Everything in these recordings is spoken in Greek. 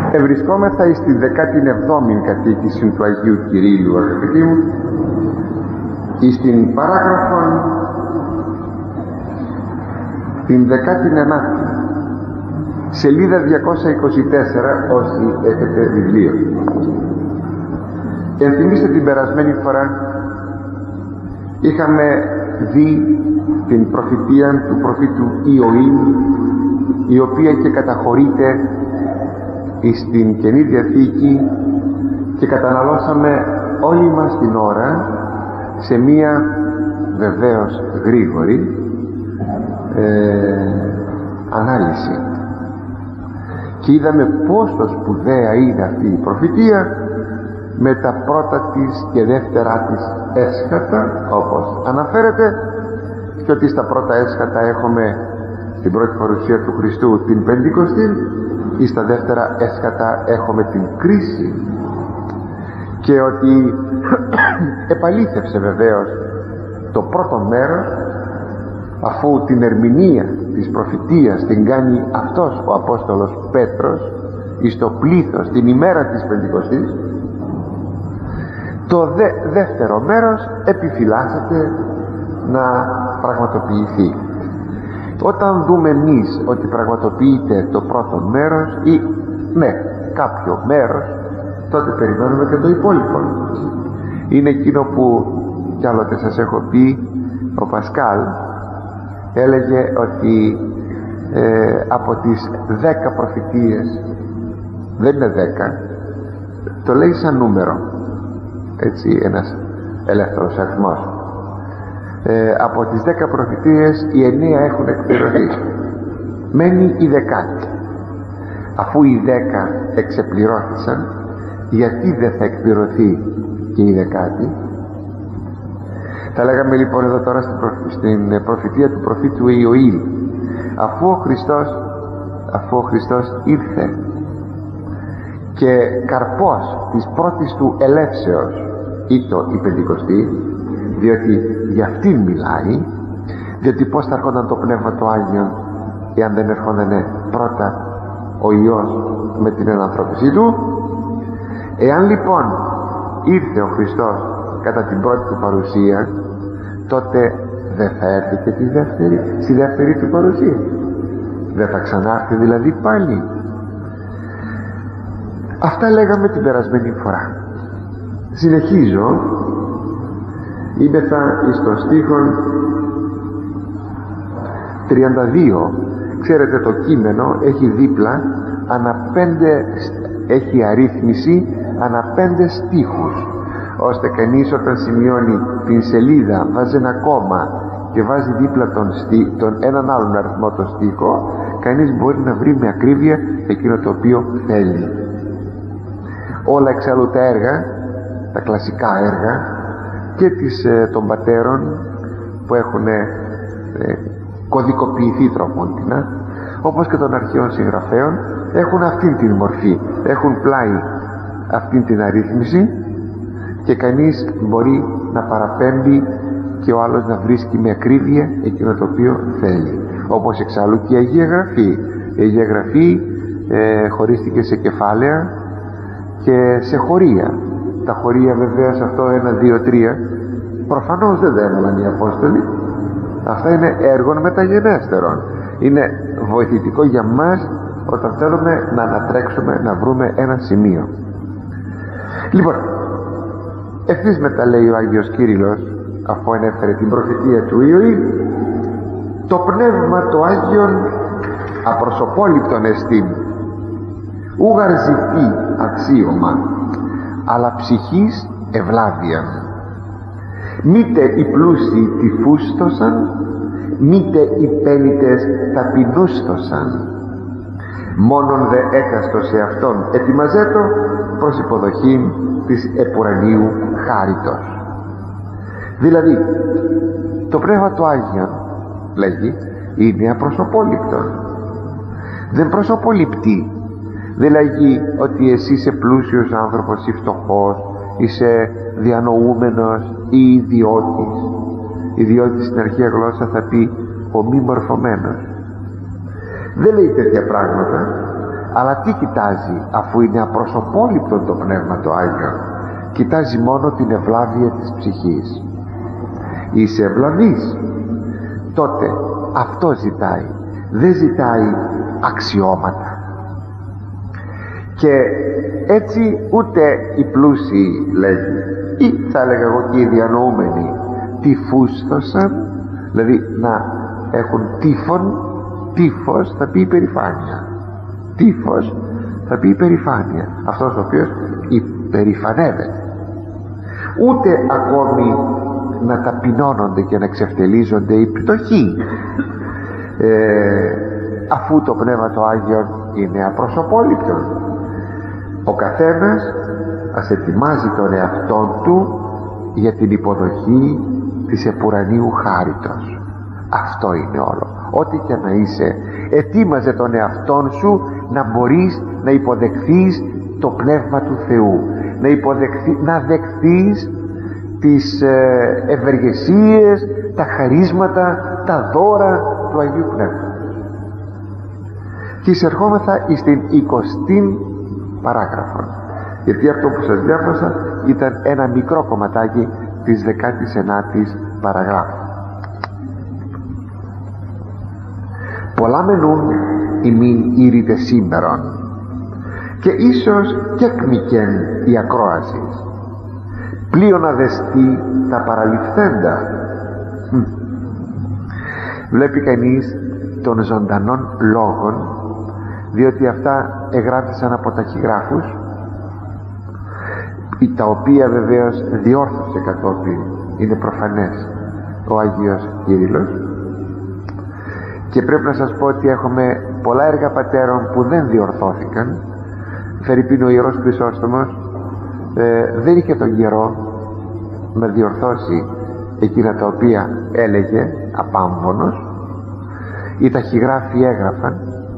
Ευρισκόμεθα εις τη 17η κατοίκηση του Αγίου Κυρίλλου, αγαπητοί μου, εις την παράγραφον την 19η, σελίδα 224, όσοι έχετε βιβλίο. Ενθυμίστε την περασμένη φορά είχαμε δει την προφητεία του προφήτου Ιωήλ, η οποία και καταχωρείται στην Καινή Διαθήκη, και καταναλώσαμε όλη μας την ώρα σε μία βεβαίως γρήγορη ανάλυση, και είδαμε πόσο σπουδαία είναι αυτή η προφητεία με τα πρώτα της και δεύτερά της έσχατα, όπως αναφέρεται, και ότι στα πρώτα έσχατα έχουμε την πρώτη παρουσία του Χριστού, την Πεντηκοστή, ή στα δεύτερα έσχατα έχουμε την κρίση, και ότι επαλήθευσε βεβαίως το πρώτο μέρος, αφού την ερμηνεία της προφητείας την κάνει αυτός ο Απόστολος Πέτρος εις το πλήθος την ημέρα της Πεντηκοστής. Το δεύτερο μέρος επιφυλάσσεται να πραγματοποιηθεί. Όταν δούμε εμείς ότι πραγματοποιείται το πρώτο μέρος ή κάποιο μέρος, τότε περιμένουμε και το υπόλοιπο. Είναι εκείνο που κι άλλοτε σας έχω πει, ο Πασκάλ έλεγε ότι από τις 10 προφητείες, δεν είναι 10, το λέει σαν νούμερο, έτσι, ένας ελεύθερος αριθμός, από τις 10 προφητείες οι 9 έχουν εκπληρωθεί, μένει η 10η. Αφού οι 10 εξεπληρώθησαν, γιατί δεν θα εκπληρωθεί και η 10η? Θα λέγαμε λοιπόν εδώ τώρα στην προφητεία του προφήτου Ιωήλ, αφού ο Χριστός ήρθε και καρπός της πρώτης του ελεύσεως ήτο η Πεντηκοστή, διότι για αυτήν μιλάει, διότι πως θα έρχονταν το Πνεύμα το Άγιο εάν δεν έρχονταν πρώτα ο Υιός με την ενανθρώπιση του? Εάν λοιπόν ήρθε ο Χριστός κατά την πρώτη του παρουσία, τότε δεν θα έρθει και στη δεύτερη του παρουσία? Δεν θα ξανάρθει δηλαδή πάλι? Αυτά λέγαμε την περασμένη φορά. Συνεχίζω. Είμεθα εις το στίχον 32. Ξέρετε, το κείμενο έχει δίπλα έχει αρρύθμιση ανά 5 στίχους, ώστε κανείς όταν σημειώνει την σελίδα βάζει ένα κόμμα και βάζει δίπλα τον έναν άλλον αριθμό το στίχο, κανείς μπορεί να βρει με ακρίβεια εκείνο το οποίο θέλει. Όλα εξάλλου τα έργα, τα κλασικά έργα και των πατέρων που έχουν κωδικοποιηθεί τροπόντινα, όπως και των αρχαίων συγγραφέων, έχουν αυτήν την μορφή, έχουν πλάι αυτήν την αρρύθμιση, και κανείς μπορεί να παραπέμπει και ο άλλος να βρίσκει με ακρίβεια εκείνο το οποίο θέλει. Όπως εξάλλου και η Αγία Γραφή. Η Αγία Γραφή χωρίστηκε σε κεφάλαια και σε χωρία. Τα χωρία βεβαίως, αυτό 1, 2, 3, προφανώς δεν τα έβαλαν οι Απόστολοι. Αυτά είναι έργων μεταγενέστερων. Είναι βοηθητικό για μας όταν θέλουμε να ανατρέξουμε, να βρούμε ένα σημείο. Λοιπόν, ευθύς μετά λέει ο Άγιος Κύριλλος, αφού ανέφερε την προφητεία του Ιωήλ, το Πνεύμα το Άγιον απροσωπόληπτον εστίν, ούγαρ ζητεί αξίωμα, αλλά ψυχής ευλάβιαν. Μήτε οι πλούσιοι τυφούστοσαν, μήτε οι πένητες ταπεινούστοσαν. Μόνον δε έκαστο σε αυτόν ετοιμαζέτο προς υποδοχήν της επουρανίου χάριτος. Δηλαδή το Πνεύμα του Άγιον, λέγει, είναι απροσωπόληπτο, δεν προσωποληπτεί. Δεν λέγει ότι εσύ είσαι πλούσιος άνθρωπος ή φτωχός, είσαι διανοούμενος ή ιδιώτης. Ιδιώτης στην αρχαία γλώσσα θα πει ο μη μορφωμένος. Δεν λέει τέτοια πράγματα, Αλλά τι κοιτάζει, αφού είναι απροσωπόληπτο το Πνεύμα το Άγιο? Κοιτάζει μόνο την ευλάβεια της ψυχής. Είσαι ευλαβής, τότε αυτό ζητάει. Δεν ζητάει αξιώματα. Και έτσι ούτε οι πλούσιοι, λέγει, ή θα έλεγα εγώ και οι διανοούμενοι, τυφούστοσαν, δηλαδή να έχουν τύφον. Τύφος θα πει υπερηφάνεια. Τύφος θα πει υπερηφάνεια, αυτός ο οποίος υπερηφανεύεται. Ούτε ακόμη να ταπεινώνονται και να εξευτελίζονται οι πτωχοί, αφού το Πνεύμα το Άγιο είναι απροσωπόληπτο. Ο καθένας ας ετοιμάζει τον εαυτόν του για την υποδοχή της επουρανίου χάριτος. Αυτό είναι όλο. Ό,τι και να είσαι, ετοίμαζε τον εαυτόν σου να μπορείς να υποδεχθείς το Πνεύμα του Θεού, να δεχθείς τις ευεργεσίες, τα χαρίσματα, τα δώρα του Αγίου Πνεύματος. Και εισερχόμεθα στην 20η παράγραφο, γιατί αυτό που σας διάβασα ήταν ένα μικρό κομματάκι της 19ης παραγράφου. Πολλά μενούν ημίν ήρυτε σήμερον, και ίσως και εκμικέν η ακρόαση, πλείον αδεστή τα παραληφθέντα. Βλέπει κανείς των ζωντανών λόγων, διότι αυτά εγγράφησαν από ταχυγράφους, τα οποία βεβαίως διόρθωσε κατόπιν, είναι προφανές, ο Άγιος Κύριλλος. Και πρέπει να σας πω ότι έχουμε πολλά έργα πατέρων που δεν διορθώθηκαν. Φερειπίν ο Ιερός Χρυσόστομος δεν είχε τον καιρό να διορθώσει εκείνα τα οποία έλεγε απάμβονος. Οι ταχυγράφοι έγραφαν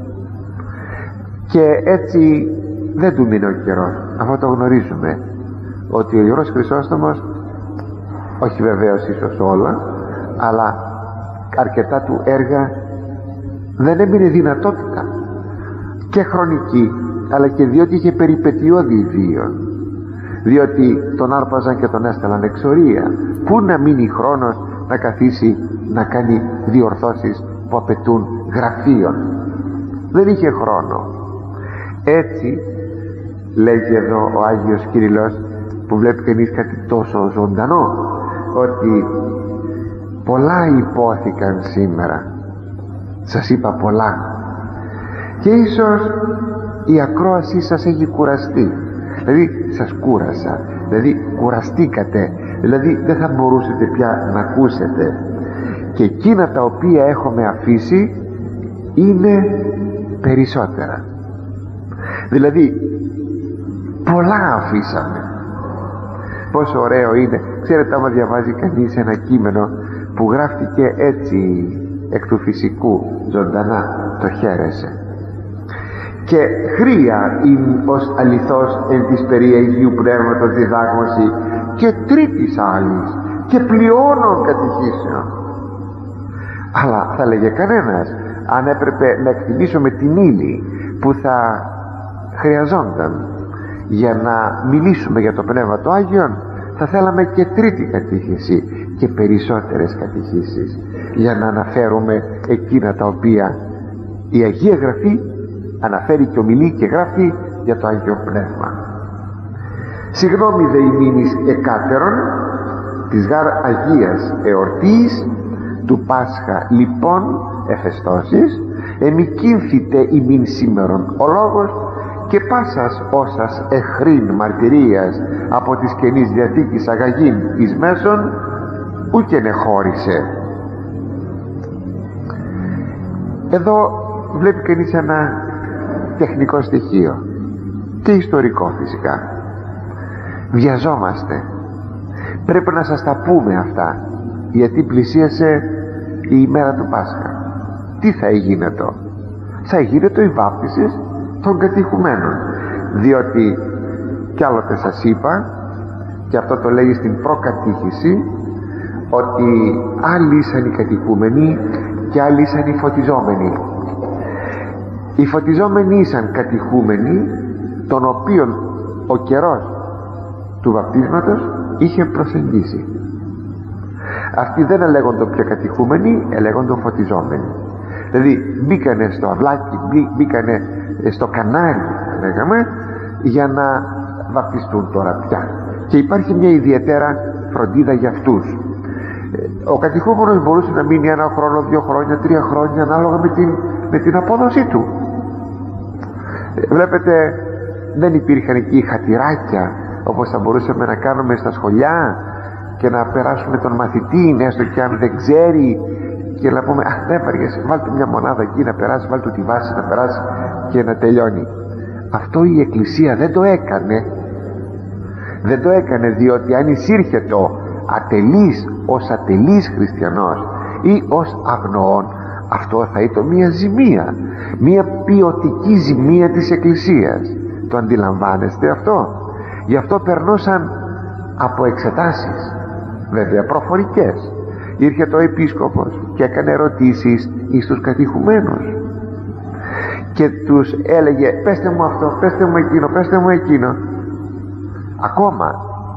και έτσι δεν του μείνει ο καιρός. Αυτό το γνωρίζουμε, ότι ο Ιερός Χρυσόστομος, όχι βεβαίως ίσως όλα, αλλά αρκετά του έργα δεν έμεινε δυνατότητα και χρονική, αλλά και διότι είχε περιπετειώδη βίων, διότι τον άρπαζαν και τον έστελαν εξορία. Πού να μείνει χρόνος να καθίσει να κάνει διορθώσεις που απαιτούν γραφείων? Δεν είχε χρόνο. Έτσι λέγει εδώ ο Άγιος Κύριλλος, που βλέπει κανείς κάτι τόσο ζωντανό, ότι πολλά υπόθηκαν σήμερα. Σας είπα πολλά, και ίσως η ακρόασή σας έχει κουραστεί, δηλαδή σας κούρασα, δηλαδή κουραστήκατε, δηλαδή δεν θα μπορούσατε πια να ακούσετε, και εκείνα τα οποία έχουμε αφήσει είναι περισσότερα. Δηλαδή πολλά αφήσαμε. Πόσο ωραίο είναι, ξέρετε, άμα διαβάζει κανείς ένα κείμενο που γράφτηκε έτσι εκ του φυσικού, ζωντανά, το χαίρεσε. Και χρία είναι ως αληθώς εν της περί Αγίου Πνεύματος διδάγμωση και τρίτης άλλης και πλειώνων κατηχήσεων. Αλλά θα λέγε κανένας, αν έπρεπε να εκτιμήσουμε την ύλη που θα χρειαζόταν για να μιλήσουμε για το Πνεύμα του Άγιον, θα θέλαμε και τρίτη κατήχηση και περισσότερες κατηχήσεις, για να αναφέρουμε εκείνα τα οποία η Αγία Γραφή αναφέρει και ομιλεί και γράφει για το Άγιο Πνεύμα. Συγγνώμη δε ημίνης εκάτερον της γάρ Αγίας εορτής του Πάσχα λοιπόν εφεστώσεις, εμικίνθητε ημίν σήμερον ο λόγος και πάσας όσας εχρήν μαρτυρίας από της Καινής Διαθήκης αγαγήν εις μέσον ούκεν εχώρισε. Εδώ βλέπει κανείς ένα τεχνικό στοιχείο και ιστορικό φυσικά. Βιαζόμαστε, πρέπει να σας τα πούμε αυτά, γιατί πλησίασε η ημέρα του Πάσχα. Τι θα έγινε το? Θα έγινε το η βάπτιση των κατηχουμένων, διότι κι άλλοτε σας είπα, και αυτό το λέει στην προκατήχηση, ότι άλλοι ήσαν οι κατηχούμενοι και άλλοι ήσαν οι φωτιζόμενοι. Οι φωτιζόμενοι ήσαν κατηχούμενοι, τον οποίον ο καιρός του βαπτίσματος είχε προσεγγίσει. Αυτοί δεν ελέγονται πια κατηχούμενοι, ελέγονται φωτιζόμενοι. Δηλαδή μπήκανε στο αυλάκι, μπήκανε στο κανάρι, λέγαμε, για να βαπτιστούν τώρα πια. Και υπάρχει μια ιδιαίτερα φροντίδα για αυτούς. Ο κατηχούμενος μπορούσε να μείνει 1 χρόνο, 2 χρόνια, 3 χρόνια, ανάλογα με την απόδοσή του. Βλέπετε, δεν υπήρχαν εκεί χατηράκια όπως θα μπορούσαμε να κάνουμε στα σχολιά και να περάσουμε τον μαθητή, έστω και αν δεν ξέρει, και να πούμε δεν βαριέσαι, βάλτε μια μονάδα εκεί να περάσει, βάλτε τη βάση να περάσει και να τελειώνει. Αυτό η Εκκλησία δεν το έκανε. Δεν το έκανε, διότι αν εισήρχε το ατελής ως ατελής χριστιανός ή ως αγνοών, αυτό θα ήταν μια ζημία, μια ποιοτική ζημία της Εκκλησίας. Το αντιλαμβάνεστε αυτό? Γι' αυτό περνούσαν από εξετάσεις, βέβαια προφορικές. Ήρθε το επίσκοπος και έκανε ερωτήσεις εις τους κατηχουμένους και τους έλεγε πέστε μου αυτό, πέστε μου εκείνο, πέστε μου εκείνο. Ακόμα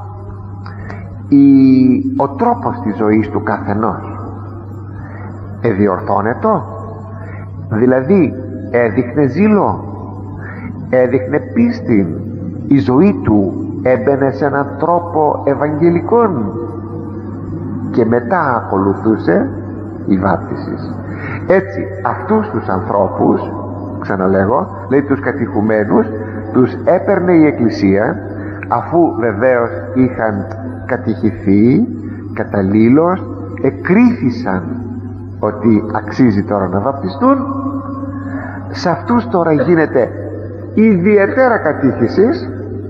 ο τρόπος της ζωής του καθενός διορθώνετο, δηλαδή έδειχνε ζήλο, έδειχνε πίστη, η ζωή του έμπαινε σε έναν τρόπο ευαγγελικών και μετά ακολουθούσε η βάπτιση. Έτσι αυτούς τους ανθρώπους, ξαναλέγω, λέει τους κατηχουμένους, τους έπαιρνε η Εκκλησία, αφού βεβαίως είχαν κατηχηθεί καταλήλως, εκρίθησαν ότι αξίζει τώρα να βαπτιστούν. Σε αυτούς τώρα γίνεται ιδιαίτερα κατήχησης,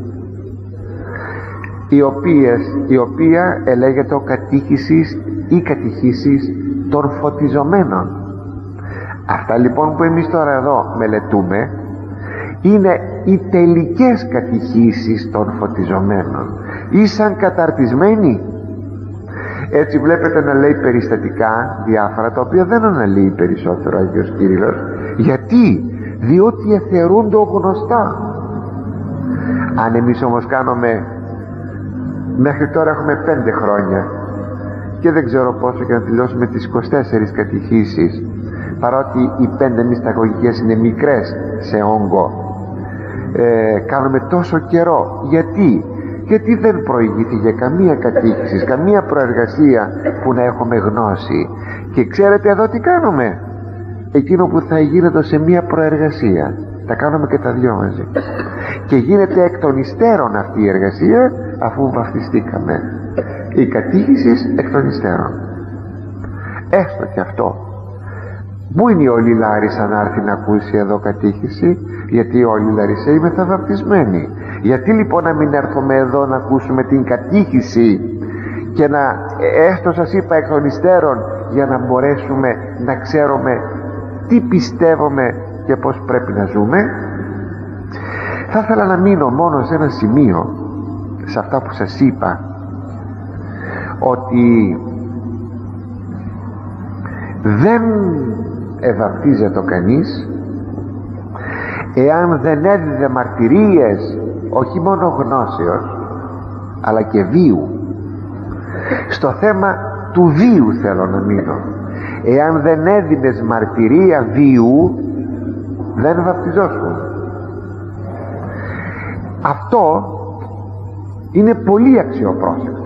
η οποία ελέγεται κατήχησης ή κατηχήσεις των φωτιζομένων. Αυτά λοιπόν που εμείς τώρα εδώ μελετούμε είναι οι τελικές κατηχήσεις των φωτιζομένων. Ήσαν καταρτισμένοι. Έτσι βλέπετε να λέει περιστατικά διάφορα, τα οποία δεν αναλύει περισσότερο ο Άγιος Κύριλλος. Γιατί? Διότι εθερούνται γνωστά. Αν εμείς όμως κάνουμε, μέχρι τώρα έχουμε 5 χρόνια και δεν ξέρω πόσο και να τελειώσουμε τις 24 κατηχήσεις, παρότι οι 5 μυσταγωγικές είναι μικρές σε όγκο, κάνουμε τόσο καιρό. Γιατί δεν προηγήθηκε καμία κατήχηση, καμία προεργασία που να έχουμε γνώση. Και ξέρετε εδώ τι κάνουμε? Εκείνο που θα γίνεται σε μία προεργασία, τα κάνουμε και τα δυο μαζί, και γίνεται εκ των υστέρων αυτή η εργασία, αφού βαφτιστήκαμε. Η κατήχηση εκ των υστέρων. Έστω και αυτό. Πού είναι ο Λιλάρης αν έρθει να ακούσει εδώ κατήχηση? Γιατί όλοι οι Λαρισαίοι μεταβαπτισμένοι. Γιατί λοιπόν να μην έρθουμε εδώ να ακούσουμε την κατήχηση και να, έστω σας είπα εκ των υστέρων, για να μπορέσουμε να ξέρουμε τι πιστεύουμε και πως πρέπει να ζούμε. Θα ήθελα να μείνω μόνο σε ένα σημείο, σε αυτά που σας είπα, ότι δεν ευαπτίζεται κανείς εάν δεν έδιδε μαρτυρίες, όχι μόνο γνώσεως αλλά και βίου. Στο θέμα του βίου θέλω να μείνω. Εάν δεν έδινες μαρτυρία βίου, δεν βαπτιζόσουν. Αυτό είναι πολύ αξιοπρόσεκτο.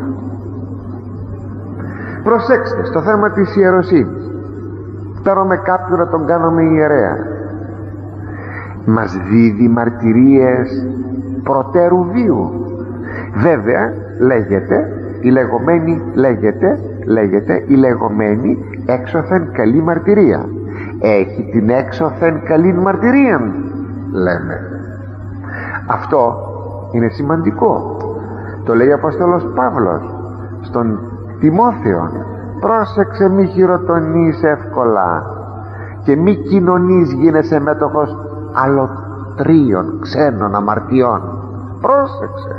Προσέξτε, στο θέμα της ιεροσύνης, παίρνουμε κάποιον να τον κάνουμε ιερέα, μας δίδει μαρτυρίες προτέρου βίου. Βέβαια λέγεται η λεγόμενη έξωθεν καλή μαρτυρία. Έχει την έξωθεν καλή μαρτυρία, λέμε. Αυτό είναι σημαντικό. Το λέει ο Απόστολος Παύλος στον Τιμόθεον. Πρόσεξε, μη χειροτονείς εύκολα και μη κοινωνείς, γίνεσαι μέτοχος αλωτρίων, ξένων αμαρτιών. Πρόσεξε.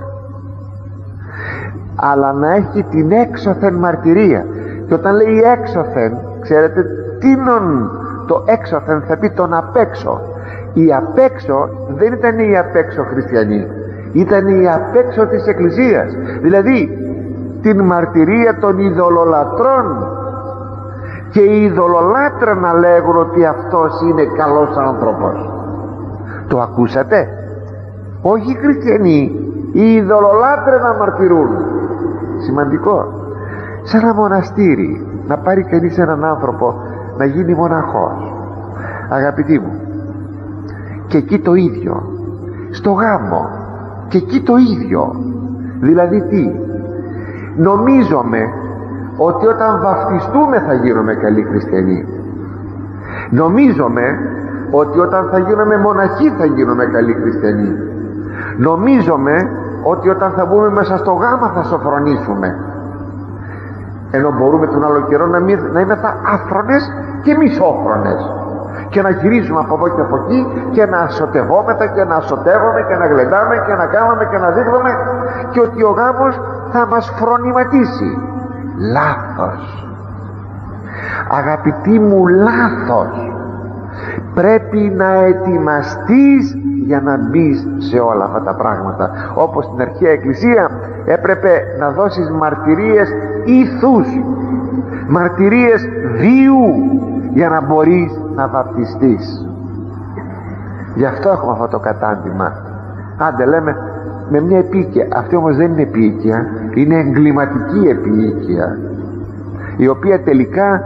Αλλά να έχει την έξωθεν μαρτυρία. Και όταν λέει έξωθεν, ξέρετε τίνον το έξωθεν θα πει τον απ' έξω. Οι απ' έξω δεν ήταν οι απ' έξω χριστιανοί, ήταν οι απ' έξω της Εκκλησίας, δηλαδή την μαρτυρία των ειδωλολατρών, και οι ειδωλολάτρες να λέγουν ότι αυτός είναι καλός άνθρωπος. Το ακούσατε? Όχι οι χριστιανοί, οι ειδωλολάτρες να μαρτυρούν. Σημαντικό. Σε ένα μοναστήρι να πάρει κανείς έναν άνθρωπο να γίνει μοναχός, αγαπητοί μου, και εκεί το ίδιο, στο γάμο και εκεί το ίδιο. Δηλαδή τι? Νομίζουμε ότι όταν βαφτιστούμε θα γίνουμε καλοί χριστιανοί. Νομίζουμε ότι όταν θα γίνουμε μοναχοί θα γίνουμε καλοί χριστιανοί. Νομίζουμε ότι όταν θα μπούμε μέσα στο γάμα θα σοφρονήσουμε, ενώ μπορούμε τον άλλο καιρό να είμαστε άφρονες και μισόφρονες, και να γυρίζουμε από εδώ και από εκεί και να σωτευόμετα και να σωτεύουμε και να γλεντάμε και να κάνουμε και να δείχνουμε, και ότι ο γάμος θα μας φρονηματίσει. Λάθος, αγαπητοί μου, λάθος. Πρέπει να ετοιμαστείς για να μπεις σε όλα αυτά τα πράγματα. Όπως στην αρχαία Εκκλησία έπρεπε να δώσεις μαρτυρίες ήθους, μαρτυρίες βίου, για να μπορείς να βαπτιστείς. Γι' αυτό έχουμε αυτό το κατάντημα. Άντε λέμε με μια επίοικια, αυτή όμως δεν είναι επίοικια, είναι εγκληματική επίοικια, η οποία τελικά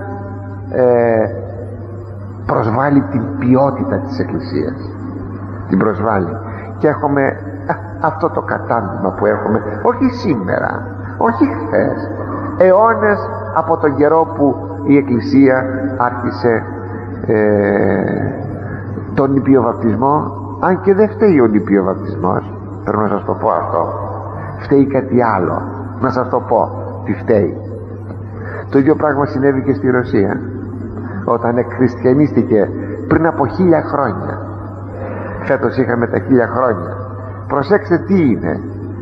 προσβάλλει την ποιότητα της Εκκλησίας, την προσβάλλει. Και έχουμε αυτό το κατάντημα που έχουμε, όχι σήμερα, όχι χθες, αιώνες από τον καιρό που η Εκκλησία άρχισε τον νηπιοβαπτισμό. Αν και δεν φταίει ο νηπιοβαπτισμός, πρέπει να σας το πω αυτό, φταίει κάτι άλλο. Να σας το πω τι φταίει. Το ίδιο πράγμα συνέβη και στη Ρωσία, όταν εκχριστιανίστηκε πριν από 1000 χρόνια. Φέτος είχαμε τα 1000 χρόνια. Προσέξτε τι είναι.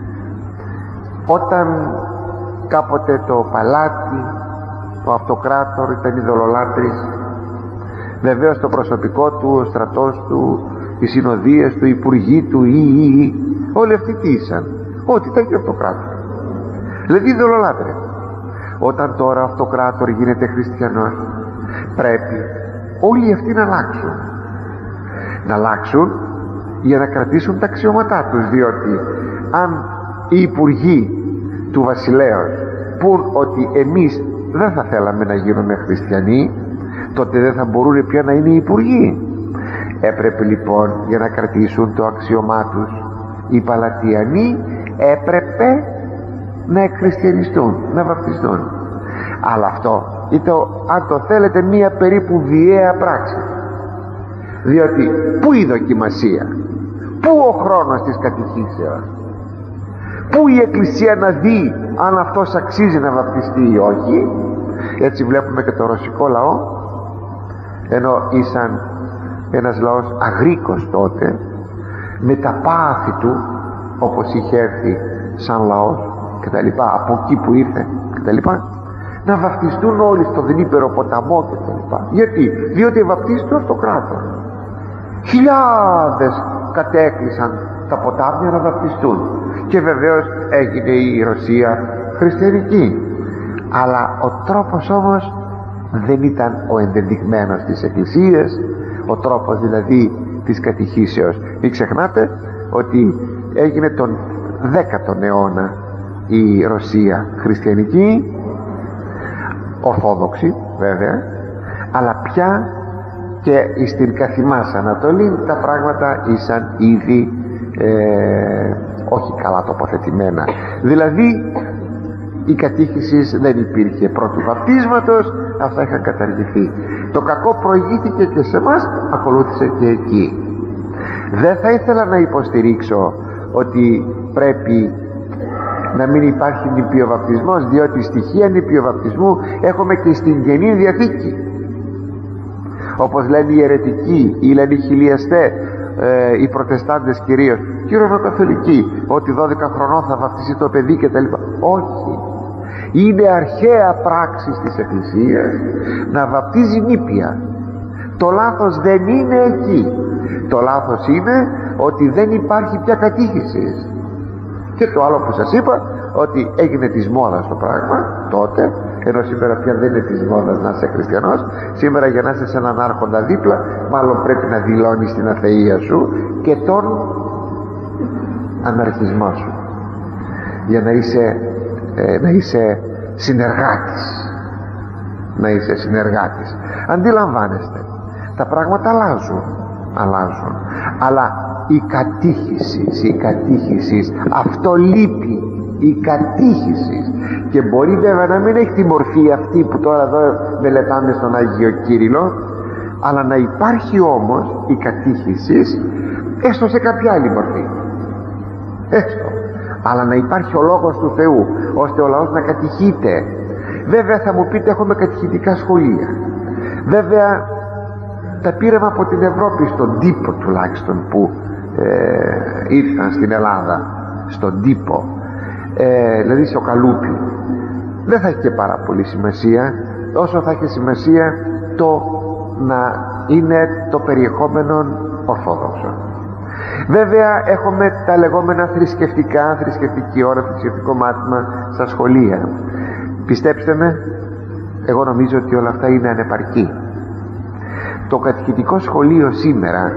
Όταν κάποτε το παλάτι, ο αυτοκράτορ ήταν ειδωλολάτρης, βεβαίως το προσωπικό του, ο στρατός του, οι συνοδείες του, οι υπουργοί του, όλοι αυτοί τι ήσαν? Ό,τι ήταν και ο αυτοκράτορ, δηλαδή ειδωλολάτρες. Όταν τώρα ο αυτοκράτορ γίνεται χριστιανός, πρέπει όλοι αυτοί να αλλάξουν. Να αλλάξουν για να κρατήσουν τα αξιώματά τους, διότι αν οι υπουργοί του βασιλέως πούν ότι εμείς δεν θα θέλαμε να γίνουμε χριστιανοί, τότε δεν θα μπορούν πια να είναι υπουργοί. Έπρεπε λοιπόν, για να κρατήσουν το αξιωμά τους, οι Παλατιανοί έπρεπε να εκχριστιανιστούν, να βαπτιστούν. Αλλά αυτό ήταν, αν το θέλετε, μία περίπου βιαία πράξη, διότι πού η δοκιμασία, πού ο χρόνος της κατηχήσεως, πού η Εκκλησία να δει αν αυτός αξίζει να βαπτιστεί ή όχι. Έτσι βλέπουμε και το ρωσικό λαό, ενώ ήσαν ένας λαός αγρίκος τότε, με τα πάθη του, όπως είχε έρθει σαν λαός και τα λοιπά, από εκεί που ήρθε και τα λοιπά, να βαπτιστούν όλοι στο Δνήπερο ποταμό και τα λοιπά. Γιατί? Διότι βαπτίστηκε ο αυτοκράτορ. Χιλιάδες κατέκλυσαν τα ποτάμια να βαπτιστούν, και βεβαίως έγινε η Ρωσία χριστιανική. Αλλά ο τρόπος όμως δεν ήταν ο ενδεδειγμένος της Εκκλησίας, ο τρόπος δηλαδή της κατηχήσεως. Μην ξεχνάτε ότι έγινε τον 10ο αιώνα η Ρωσία χριστιανική, ορθόδοξη βέβαια, αλλά πια και στην καθημάς Ανατολή τα πράγματα ήσαν ήδη όχι καλά τοποθετημένα. Δηλαδή η κατήχηση δεν υπήρχε πρώτου βαπτίσματος, αυτά είχαν καταργηθεί. Το κακό προηγήθηκε και σε εμάς, ακολούθησε και εκεί. Δεν θα ήθελα να υποστηρίξω ότι πρέπει να μην υπάρχει νηπιοβαπτισμός, διότι στοιχεία νηπιοβαπτισμού έχουμε και στην Καινή Διαθήκη. Όπως λένε οι αιρετικοί ή λένε οι χιλιαστέ, οι προτεστάντες κυρίως, και οι ρωμαιοκαθολικοί, ότι 12 χρονών θα βαπτιστεί το παιδί και τα λοιπά. Όχι, είναι αρχαία πράξη της Εκκλησίας να βαπτίζει νήπια, Το λάθος δεν είναι εκεί. Το λάθος είναι ότι δεν υπάρχει πια κατήχηση. Και το άλλο που σας είπα, ότι έγινε της μόδας το πράγμα τότε, ενώ σήμερα πια δεν είναι της μόδας να είσαι χριστιανός. Σήμερα για να είσαι σε έναν άρχοντα δίπλα, μάλλον πρέπει να δηλώνεις την αθεία σου και τον αναρχισμό σου, για να είσαι συνεργάτης. Να είσαι συνεργάτης. Αντιλαμβάνεστε, τα πράγματα αλλάζουν, αλλά η κατήχηση, αυτό λείπει, η κατήχηση. Και μπορεί βέβαια να μην έχει τη μορφή αυτή που τώρα εδώ μελετάμε στον Άγιο Κύριλλο, αλλά να υπάρχει όμως η κατήχηση, έστω σε κάποια άλλη μορφή, έστω, αλλά να υπάρχει ο Λόγος του Θεού, ώστε ο λαός να κατηχείται. Βέβαια θα μου πείτε, έχουμε κατηχητικά σχολεία, βέβαια τα πήραμε από την Ευρώπη, στον τύπο τουλάχιστον που ήρθαν στην Ελλάδα, στον τύπο, δηλαδή στο καλούπι. Δεν θα έχει και πάρα πολύ σημασία, όσο θα έχει σημασία το να είναι το περιεχόμενο ορθόδοξο. Βέβαια έχουμε τα λεγόμενα θρησκευτική ώρα, θρησκευτικό μάθημα στα σχολεία. Πιστέψτε με, εγώ νομίζω ότι όλα αυτά είναι ανεπαρκή. Το κατηχητικό σχολείο σήμερα,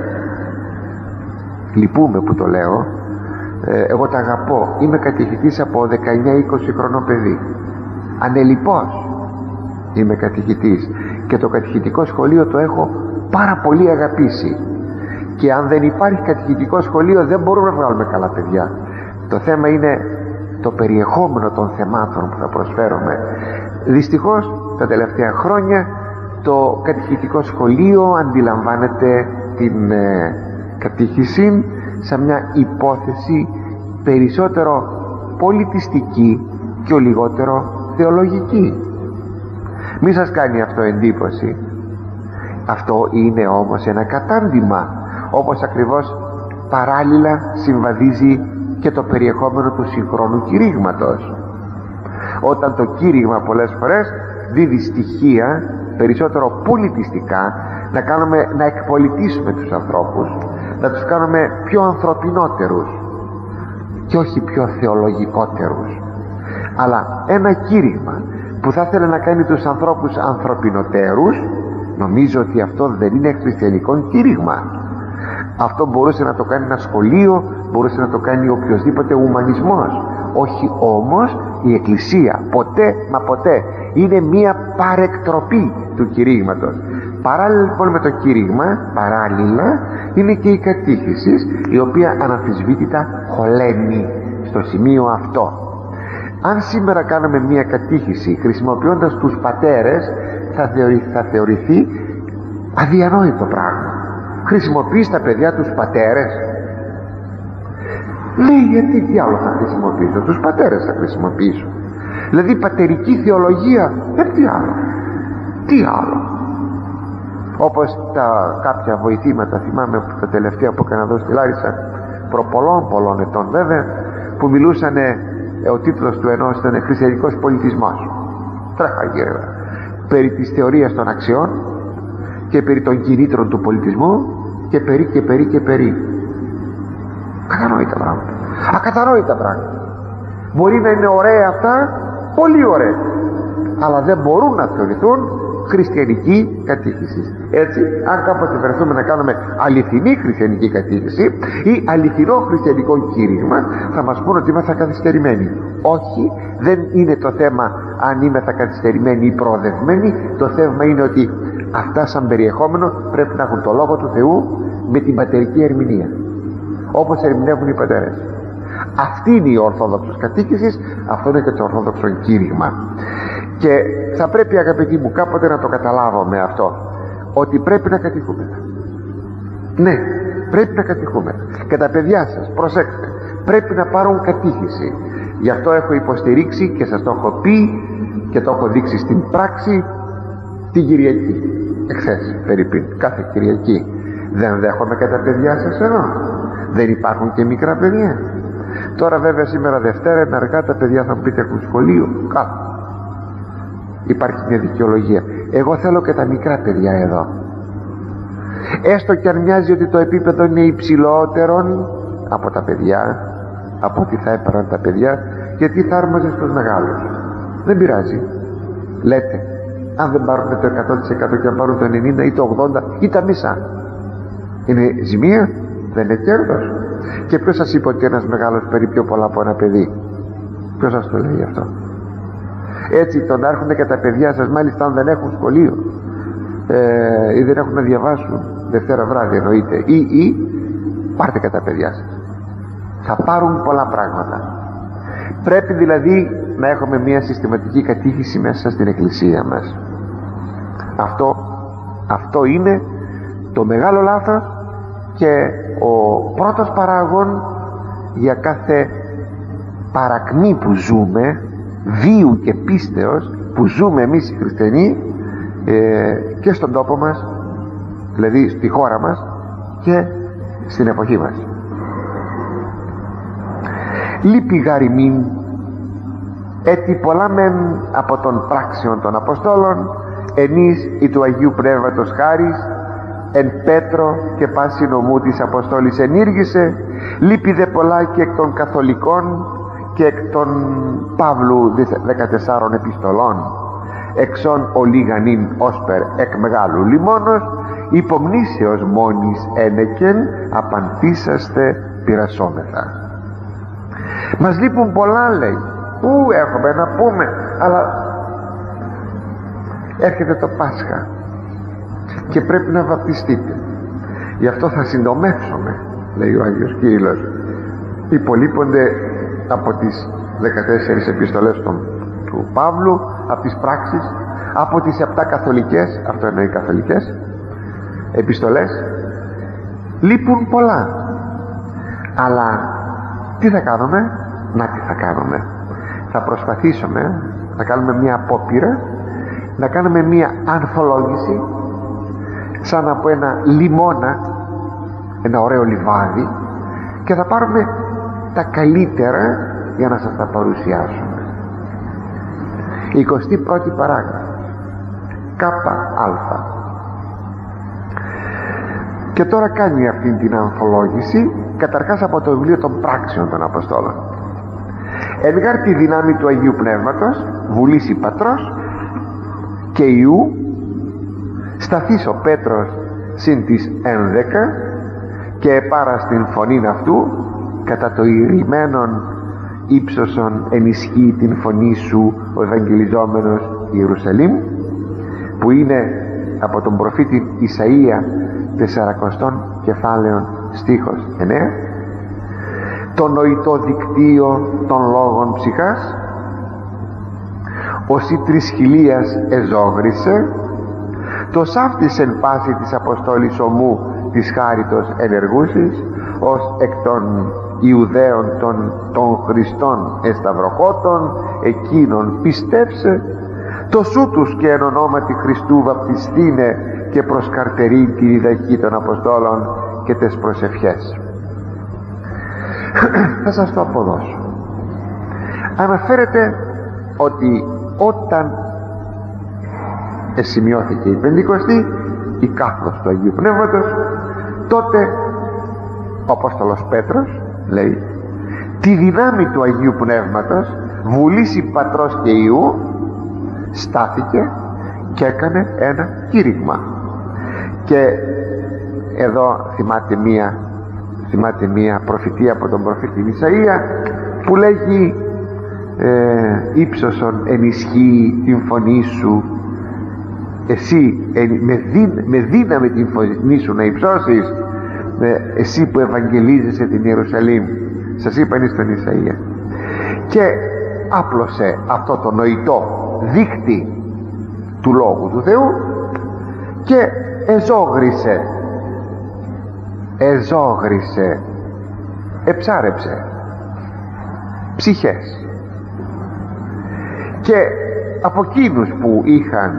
λυπούμε που το λέω, εγώ τα αγαπώ, είμαι κατηχητής από 19-20 χρονών παιδί, ανελιπώς είμαι κατηχητής, και το κατηχητικό σχολείο το έχω πάρα πολύ αγαπήσει. Και αν δεν υπάρχει κατηχητικό σχολείο δεν μπορούμε να βγάλουμε καλά παιδιά. Το θέμα είναι το περιεχόμενο των θεμάτων που θα προσφέρουμε. Δυστυχώς τα τελευταία χρόνια το κατηχητικό σχολείο αντιλαμβάνεται την κατήχηση σαν μια υπόθεση περισσότερο πολιτιστική και ο λιγότερο θεολογική. Μη σας κάνει αυτό εντύπωση. Αυτό είναι όμως ένα κατάντημα, όπως ακριβώς παράλληλα συμβαδίζει και το περιεχόμενο του συγχρόνου κηρύγματος. Όταν το κήρυγμα πολλές φορές δίδει στοιχεία περισσότερο πολιτιστικά, να εκπολιτήσουμε τους ανθρώπους, να τους κάνουμε πιο ανθρωπινότερους και όχι πιο θεολογικότερους. Αλλά ένα κήρυγμα που θα ήθελε να κάνει τους ανθρώπους ανθρωπινοτέρους, νομίζω ότι αυτό δεν είναι χριστιανικό κήρυγμα. Αυτό μπορούσε να το κάνει ένα σχολείο, μπορούσε να το κάνει οποιοσδήποτε ουμανισμός, όχι όμως η Εκκλησία. Ποτέ μα ποτέ. Είναι μία παρεκτροπή του κηρύγματος. Παράλληλα λοιπόν με το κήρυγμα, παράλληλα είναι και η κατήχηση, η οποία αναμφισβήτητα χωλαίνει στο σημείο αυτό. Αν σήμερα κάνουμε μία κατήχηση χρησιμοποιώντας τους πατέρες, θα θεωρηθεί αδιανόητο πράγμα. Χρησιμοποιείς τα παιδιά τους πατέρες. Λέει, γιατί τι άλλο θα χρησιμοποιήσω? Τους πατέρες θα χρησιμοποιήσω. Δηλαδή πατερική θεολογία, τι άλλο. Όπως κάποια βοηθήματα, θυμάμαι τα τελευταία που έκανα εδώ στη Λάρισα, πολλών ετών βέβαια, που μιλούσανε, ο τίτλος του ενός ήταν «Χριστιανικός πολιτισμός». Τρέχα γύρω περί της θεωρίας των αξιών και περί των κινήτρων του πολιτισμού και περί ακατανόητα πράγματα. Μπορεί να είναι ωραία αυτά, πολύ ωραία, αλλά δεν μπορούν να θεωρηθούν χριστιανική κατήχηση. Έτσι, αν κάποτε βρεθούμε να κάνουμε αληθινή χριστιανική κατήχηση ή αληθινό χριστιανικό κήρυγμα, θα μας πούν ότι είμαστε καθυστερημένοι. Όχι, δεν είναι το θέμα αν είμαστε καθυστερημένοι ή προοδευμένοι. Το θέμα είναι ότι αυτά σαν περιεχόμενο πρέπει να έχουν το Λόγο του Θεού με την πατερική ερμηνεία, όπως ερμηνεύουν οι πατέρες. Αυτή είναι η ορθόδοξος κατήχησης, αυτό είναι και το ορθόδοξο κήρυγμα. Και θα πρέπει, αγαπητοί μου, κάποτε να το καταλάβουμε αυτό, ότι πρέπει να κατηχούμε. Ναι, πρέπει να κατηχούμε. Και τα παιδιά σας, προσέξτε, πρέπει να πάρουν κατήχηση. Γι' αυτό έχω υποστηρίξει και σας το έχω πει και το έχω δείξει στην πράξη την Κυριακή. Εχθές, περίπου, κάθε Κυριακή. Δεν δέχομαι και τα παιδιά σας εδώ. Δεν υπάρχουν και μικρά παιδιά. Τώρα βέβαια σήμερα Δευτέρα είναι αργά, τα παιδιά θα μου πείτε έχουν σχολείο. Καλά. Υπάρχει μια δικαιολογία. Εγώ θέλω και τα μικρά παιδιά εδώ. έστω και αν μοιάζει ότι το επίπεδο είναι υψηλότερο από τα παιδιά, από ό,τι θα έπαιρναν τα παιδιά, γιατί θα άρμαζε στους μεγάλους. Δεν πειράζει, λέτε, αν δεν πάρουν το 100% και αν πάρουν το 90% ή το 80% ή τα μισά, είναι ζημία, δεν είναι κέρδος? Και ποιος σας είπε ότι ένας μεγάλος παίρνει πιο πολλά από ένα παιδί? Ποιος σας το λέει αυτό? Έτσι το να έρχονται και τα παιδιά σας, μάλιστα αν δεν έχουν σχολείο ή δεν έχουν να διαβάσουν Δευτέρα βράδυ εννοείται, ή πάρτε και τα παιδιά σας, θα πάρουν πολλά πράγματα. Πρέπει δηλαδή να έχουμε μια συστηματική κατήχηση μέσα στην εκκλησία μας. Αυτό είναι το μεγάλο λάθος και ο πρώτος παράγων για κάθε παρακμή που ζούμε, βίου και πίστεως που ζούμε εμείς οι χριστιανοί, και στον τόπο μας, δηλαδή στη χώρα μας και στην εποχή μας. Λείπει γαριμήν έτι πολλά μεν από των πράξεων των Αποστόλων, ενείς ή του Αγίου Πνεύματος χάρις, εν Πέτρο και πάση νομού της Αποστόλης ενήργησε. Λείπει δε πολλά και εκ των Καθολικών και εκ των Παύλου 14 επιστολών, εξών ολίγανην όσπερ εκ μεγάλου λιμόνος, υπομνήσεως μόνης ένεκεν απανθήσαστε πειρασόμεθα. Μας λείπουν πολλά, λέει, έχουμε να πούμε, αλλά έρχεται το Πάσχα και πρέπει να βαπτιστείτε, γι' αυτό θα συντομεύσουμε, λέει ο Άγιος Κύριλλος. Υπολείπονται από τις 14 επιστολές του Παύλου, από τις πράξεις, από τις 7 καθολικές, αυτό εννοεί καθολικές επιστολές, λείπουν πολλά. Αλλά τι θα κάνουμε? Τι θα κάνουμε? Θα προσπαθήσουμε, θα κάνουμε μια απόπειρα, να κάνουμε μια ανθολόγηση, σαν από ένα λιμόνα, ένα ωραίο λιβάδι, και θα πάρουμε τα καλύτερα για να σας τα παρουσιάσουμε. 21η παράγραφος, ΚΑ. Και τώρα κάνει αυτή την ανθολόγηση καταρχάς από το βιβλίο των πράξεων των Αποστόλων. Εν γάρ τη δύναμη του Αγίου Πνεύματος, βουλήσει Πατρός και Ιού, σταθείς ο Πέτρος συν της 11 και επάρα στην φωνήν αυτού, κατά το ηρημένον ύψωσον ενισχύει την φωνή σου ο Ευαγγελιζόμενος Ιερουσαλήμ, που είναι από τον προφήτη Ισαΐα 40 κεφάλαιων στίχος 9, το νοητό δικτύο των λόγων ψυχάς, ως η τρισχυλίας εζόγρισε, το σάφτης εν πάση της Αποστόλης ομού της χάριτος ενεργούσης, ως εκ των Ιουδαίων των Χριστών εσταυροκότων εκείνων πιστεύσε, το σου τους και εν ονόματι Χριστού βαπτιστήνε και προσκαρτερήν τη διδαχή των Αποστόλων και τες προσευχές. Θα σας το αποδώσω. Αναφέρεται ότι όταν σημειώθηκε η Πεντηκοστή, η κάθοδος του Αγίου Πνεύματος, τότε ο Απόστολος Πέτρος λέει, τη δυνάμει του Αγίου Πνεύματος βουλήσει Πατρός και Ιού, στάθηκε και έκανε ένα κήρυγμα. Και εδώ θυμάται μία προφητεία από τον προφήτη Ισαΐα που λέγει ύψωσον ενισχύει την φωνή σου, εσύ με δύναμη την φωνή σου να υψώσεις, εσύ που ευαγγελίζεσαι την Ιερουσαλήμ. Σας είπα, είναι στον Ισαΐα. Και άπλωσε αυτό το νοητό δίχτυ του Λόγου του Θεού και εζόγρισε, εψάρεψε ψυχές. Και από εκείνους που είχαν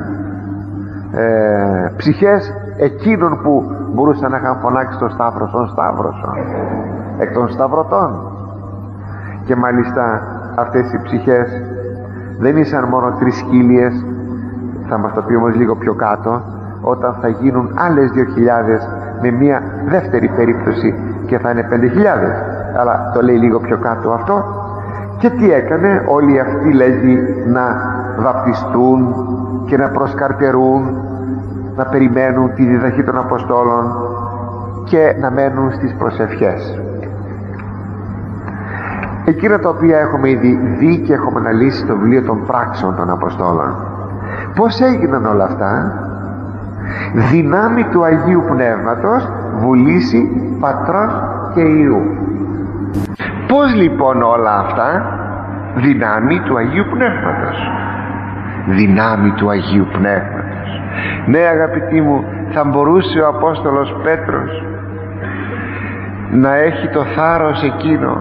ψυχές, εκείνων που μπορούσαν να είχαν φωνάξει τον Σταύρωσον, εκ των σταυρωτών. Και μάλιστα αυτές οι ψυχές δεν ήσαν μόνο τρισχύλιες, θα μας το πει όμως λίγο πιο κάτω, όταν θα γίνουν άλλες 2.000 με μια δεύτερη περίπτωση και θα είναι 5.000, αλλά το λέει λίγο πιο κάτω αυτό. Και τι έκανε? Όλοι αυτοί, λέγει, να βαπτιστούν και να προσκαρτερούν, να περιμένουν τη διδαχή των Αποστόλων και να μένουν στις προσευχές. Εκείνα τα οποία έχουμε ήδη δει και έχουμε αναλύσει στο βιβλίο των πράξεων των Αποστόλων. Πώς έγιναν όλα αυτά? Δυνάμει του Αγίου Πνεύματος, βουλήσει Πατρός και Υιού. Πώς λοιπόν όλα αυτά? Δυνάμει του Αγίου Πνεύματος. Δυνάμει του Αγίου Πνεύματος. Ναι, αγαπητοί μου, θα μπορούσε ο Απόστολος Πέτρος να έχει το θάρρος εκείνο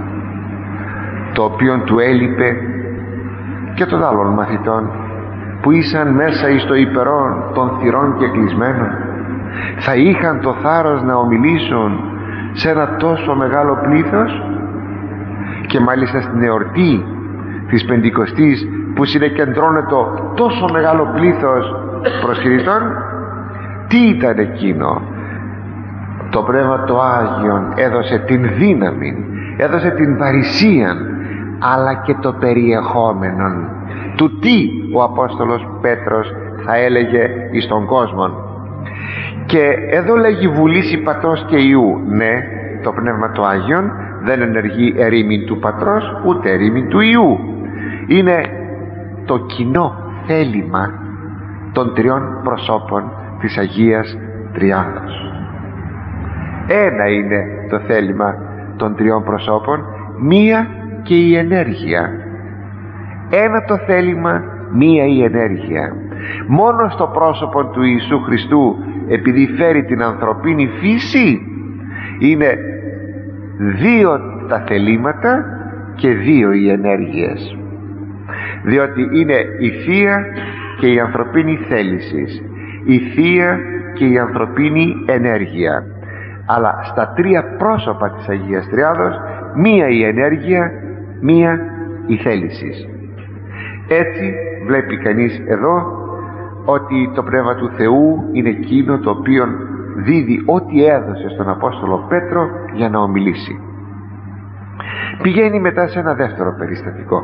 το οποίο του έλειπε και των άλλων μαθητών που ήσαν μέσα εις το υπερόν των θυρών και κλεισμένων. Θα είχαν το θάρρος να ομιλήσουν σε ένα τόσο μεγάλο πλήθος, και μάλιστα στην εορτή της Πεντηκοστής που συνεκεντρώνεται τόσο μεγάλο πλήθος προσχηρητών? Τι ήταν εκείνο? Το Πνεύμα το Άγιον έδωσε την δύναμη, έδωσε την παρησία, αλλά και το περιεχόμενο του τι ο Απόστολος Πέτρος θα έλεγε εις τον κόσμο. Και εδώ λέγει βουλήσει Πατρός και Υιού. Ναι, το Πνεύμα το Άγιον δεν ενεργεί ερήμην του Πατρός ούτε ερήμην του Υιού. Είναι το κοινό θέλημα των τριών προσώπων της Αγίας Τριάδος. Ένα είναι το θέλημα των τριών προσώπων, μία και η ενέργεια. Ένα το θέλημα, μία η ενέργεια. Μόνο στο πρόσωπο του Ιησού Χριστού, επειδή φέρει την ανθρωπίνη φύση, είναι δύο τα θελήματα και δύο οι ενέργειες, διότι είναι η Θεία και η ανθρωπίνη θέληση, η Θεία και η ανθρωπίνη ενέργεια. Αλλά στα τρία πρόσωπα της Αγίας Τριάδος, μία η ενέργεια, μία η θέληση. Έτσι βλέπει κανείς εδώ ότι το Πνεύμα του Θεού είναι εκείνο το οποίο δίδει ό,τι έδωσε στον Απόστολο Πέτρο για να ομιλήσει. Πηγαίνει μετά σε ένα δεύτερο περιστατικό.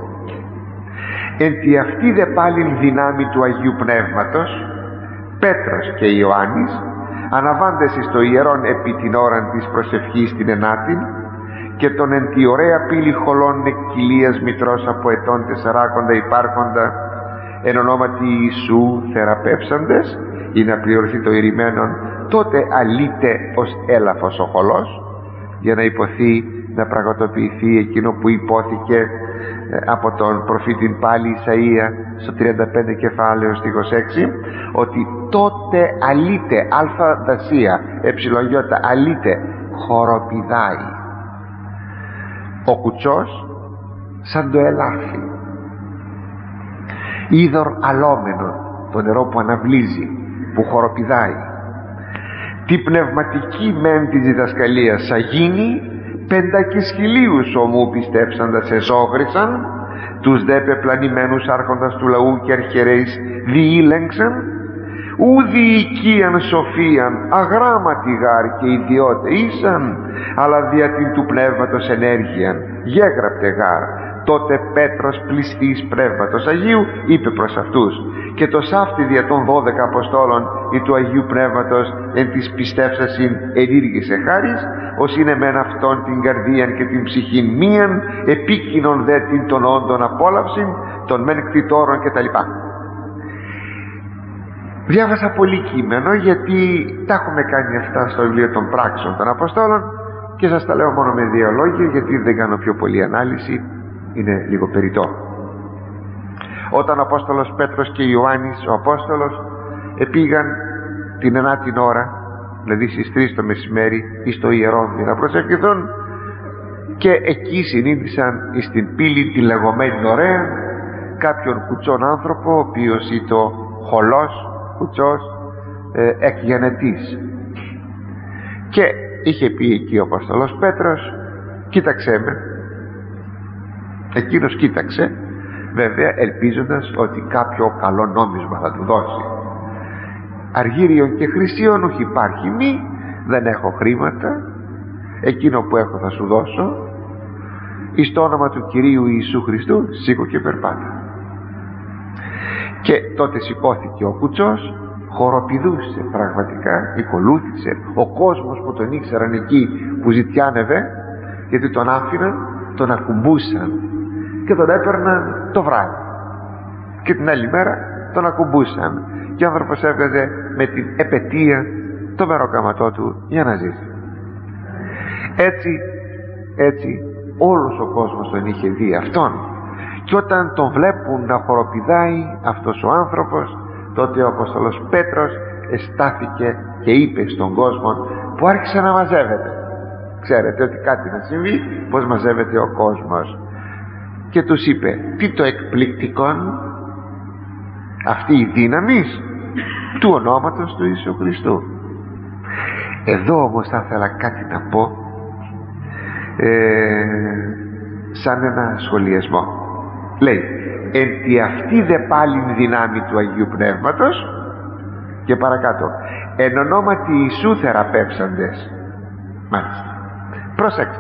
Εν τη αυτή δε πάλιν δυνάμει του Αγίου Πνεύματος, Πέτρος και Ιωάννης, αναβάντες εις το ιερόν επί την ώραν της προσευχής την ενάτην, και τον εν τη ωραία πύλη χολών εκκυλίας μητρός από ετών 40 υπάρχοντα, εν ονόματι Ιησού θεραπεύσαντες, ή να πληρωθεί το ηρημένον, τότε αλείται ως έλαφος ο χολός, για να υποθεί, να πραγματοποιηθεί εκείνο που υπόθηκε από τον προφήτην πάλι Ισαΐα στο 35 κεφάλαιο στίχος 6, ότι τότε αλείται, αλφα δασία, εψιλογιώτα, αλείται, χοροπηδάει ο κουτσός σαν το ελάφι, είδωρ αλόμενο, το νερό που αναβλύζει, που χοροπηδάει. Τι πνευματική μεν της διδασκαλίας θα γίνει, 500.000 ομού πιστέψαντας εζόγρισαν, τους δε πεπλανημένους άρχοντας του λαού και αρχιερέης διήλεγξαν, ουδη οικίαν σοφίαν αγράμματι γάρ και ιδιώτε ήσαν, αλλά δια την του πνεύματος ενέργειαν γέγραπτε γάρ. Τότε Πέτρος πληστής πνεύματος Αγίου είπε προς αυτούς, και το σάφτη δια των 12 Αποστόλων ή του Αγίου Πνεύματος εν της πιστεύσασιν ενήργησε χάρις, ως είναι μεν αυτόν την καρδίαν και την ψυχήν μίαν, επίκοινον δε την των όντων απόλαυσιν, των μεν κτητόρων κτλ. Διάβασα πολύ κείμενο, γιατί τα έχουμε κάνει αυτά στο βιβλίο των πράξεων των Αποστόλων, και σας τα λέω μόνο με δύο λόγια, γιατί δεν κάνω πιο πολλή ανάλυση, είναι λίγο περιττό. Όταν ο Απόστολος Πέτρος και Ιωάννης, ο Απόστολος, επήγαν την 9η ώρα, δηλαδή στις 3 το μεσημέρι, εις το ιερόντι να προσευχηθούν, και εκεί συνείδησαν στην πύλη τη λεγόμενη ωραία κάποιον κουτσόν άνθρωπο, ο οποίος ήταν χολός κουτσός, εκγενετής, και είχε πει εκεί ο Απόστολος Πέτρος, κοίταξέ με. Εκείνος κοίταξε, βέβαια ελπίζοντας ότι κάποιο καλό νόμισμα θα του δώσει. Αργύριον και χρυσίον ούχ υπάρχει μη, δεν έχω χρήματα, εκείνο που έχω θα σου δώσω, εις το όνομα του Κυρίου Ιησού Χριστού σήκω και περπάτα. Και τότε σηκώθηκε ο κουτσός, χοροπηδούσε πραγματικά, ακολούθησε ο κόσμος που τον ήξεραν εκεί που ζητιάνευε, γιατί τον άφηναν, τον ακουμπούσαν και τον έπαιρναν το βράδυ και την άλλη μέρα τον ακουμπούσαν και ο άνθρωπος έβγαζε με την επετία το μεροκάματό του για να ζήσει. Έτσι όλος ο κόσμος τον είχε δει αυτόν, και όταν τον βλέπουν να χοροπηδάει αυτός ο άνθρωπος, τότε ο Απόστολος Πέτρος εστάθηκε και είπε στον κόσμο που άρχισε να μαζεύεται. Ξέρετε ότι κάτι να συμβεί, πως μαζεύεται ο κόσμος, και τους είπε, τι το εκπληκτικόν, αυτή η δύναμη του ονόματος του Ιησού Χριστού. Εδώ όμως θα ήθελα κάτι να πω, σαν ένα σχολιασμό. Λέει, εν τη αυτή δε πάλιν δυνάμει του Αγίου Πνεύματος, και παρακάτω, εν ονόματι Ιησού θεραπεύσαντες. Μάλιστα, προσέξτε,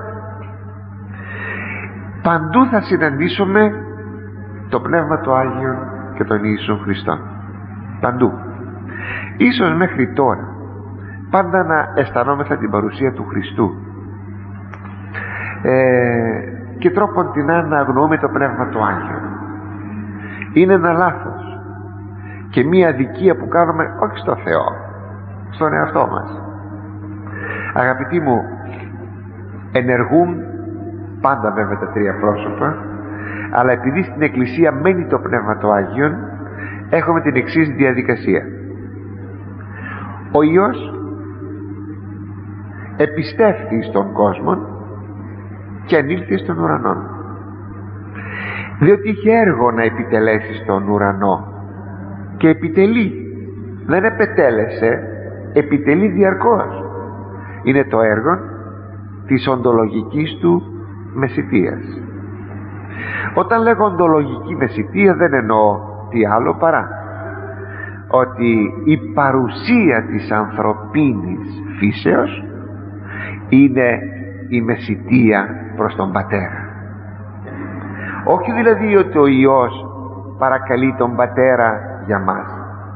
παντού θα συναντήσουμε το Πνεύμα του Άγιον και τον Ιησού Χριστό, παντού. Ίσως μέχρι τώρα πάντα να αισθανόμεθα την παρουσία του Χριστού και τρόπον την να αγνοούμε το Πνεύμα του Άγιο. Είναι ένα λάθος και μία αδικία που κάνουμε όχι στο Θεό, στον εαυτό μας. Αγαπητοί μου, ενεργούν πάντα βέβαια τα τρία πρόσωπα, αλλά επειδή στην Εκκλησία μένει το Πνεύμα του Άγιον, έχουμε την εξής διαδικασία. Ο Υιός επιστέφθη στον κόσμο και ανήλθε στον ουρανό, διότι είχε έργο να επιτελέσει στον ουρανό και επιτελεί, δεν επετέλεσε, επιτελεί διαρκώς. Είναι το έργο της οντολογικής του μεσιτείας. Όταν λέγω οντολογική μεσιτεία δεν εννοώ τι άλλο παρά ότι η παρουσία της ανθρωπίνης φύσεως είναι η μεσιτεία προς τον Πατέρα. Όχι δηλαδή ότι ο Υιός παρακαλεί τον Πατέρα για μας,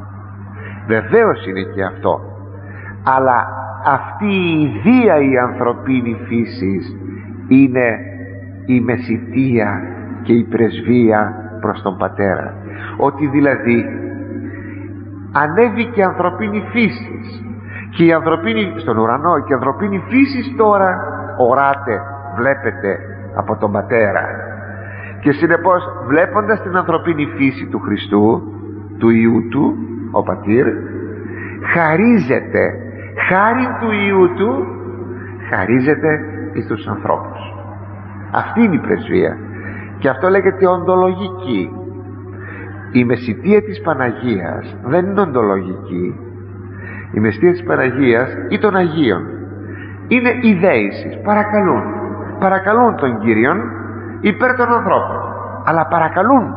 βεβαίως είναι και αυτό, αλλά αυτή η ιδία η ανθρωπίνη φύση είναι η μεσιτεία και η πρεσβεία προς τον Πατέρα. Ότι δηλαδή ανέβηκε η ανθρωπίνη φύση και η ανθρωπίνη στον ουρανό, και η ανθρωπίνη φύση τώρα οράται, βλέπετε από τον Πατέρα, και συνεπώς βλέποντας την ανθρωπίνη φύση του Χριστού, του Υιού του, ο Πατήρ χαρίζεται, χάρη του Υιού του χαρίζεται εις τους ανθρώπους. Αυτή είναι η πρεσβεία και αυτό λέγεται οντολογική. Η μεσιτεία της Παναγίας δεν είναι οντολογική. Η μεσιτεία της Παναγίας ή των Αγίων είναι η δέησης, παρακαλούν τον Κύριον υπέρ των ανθρώπων, αλλά παρακαλούν.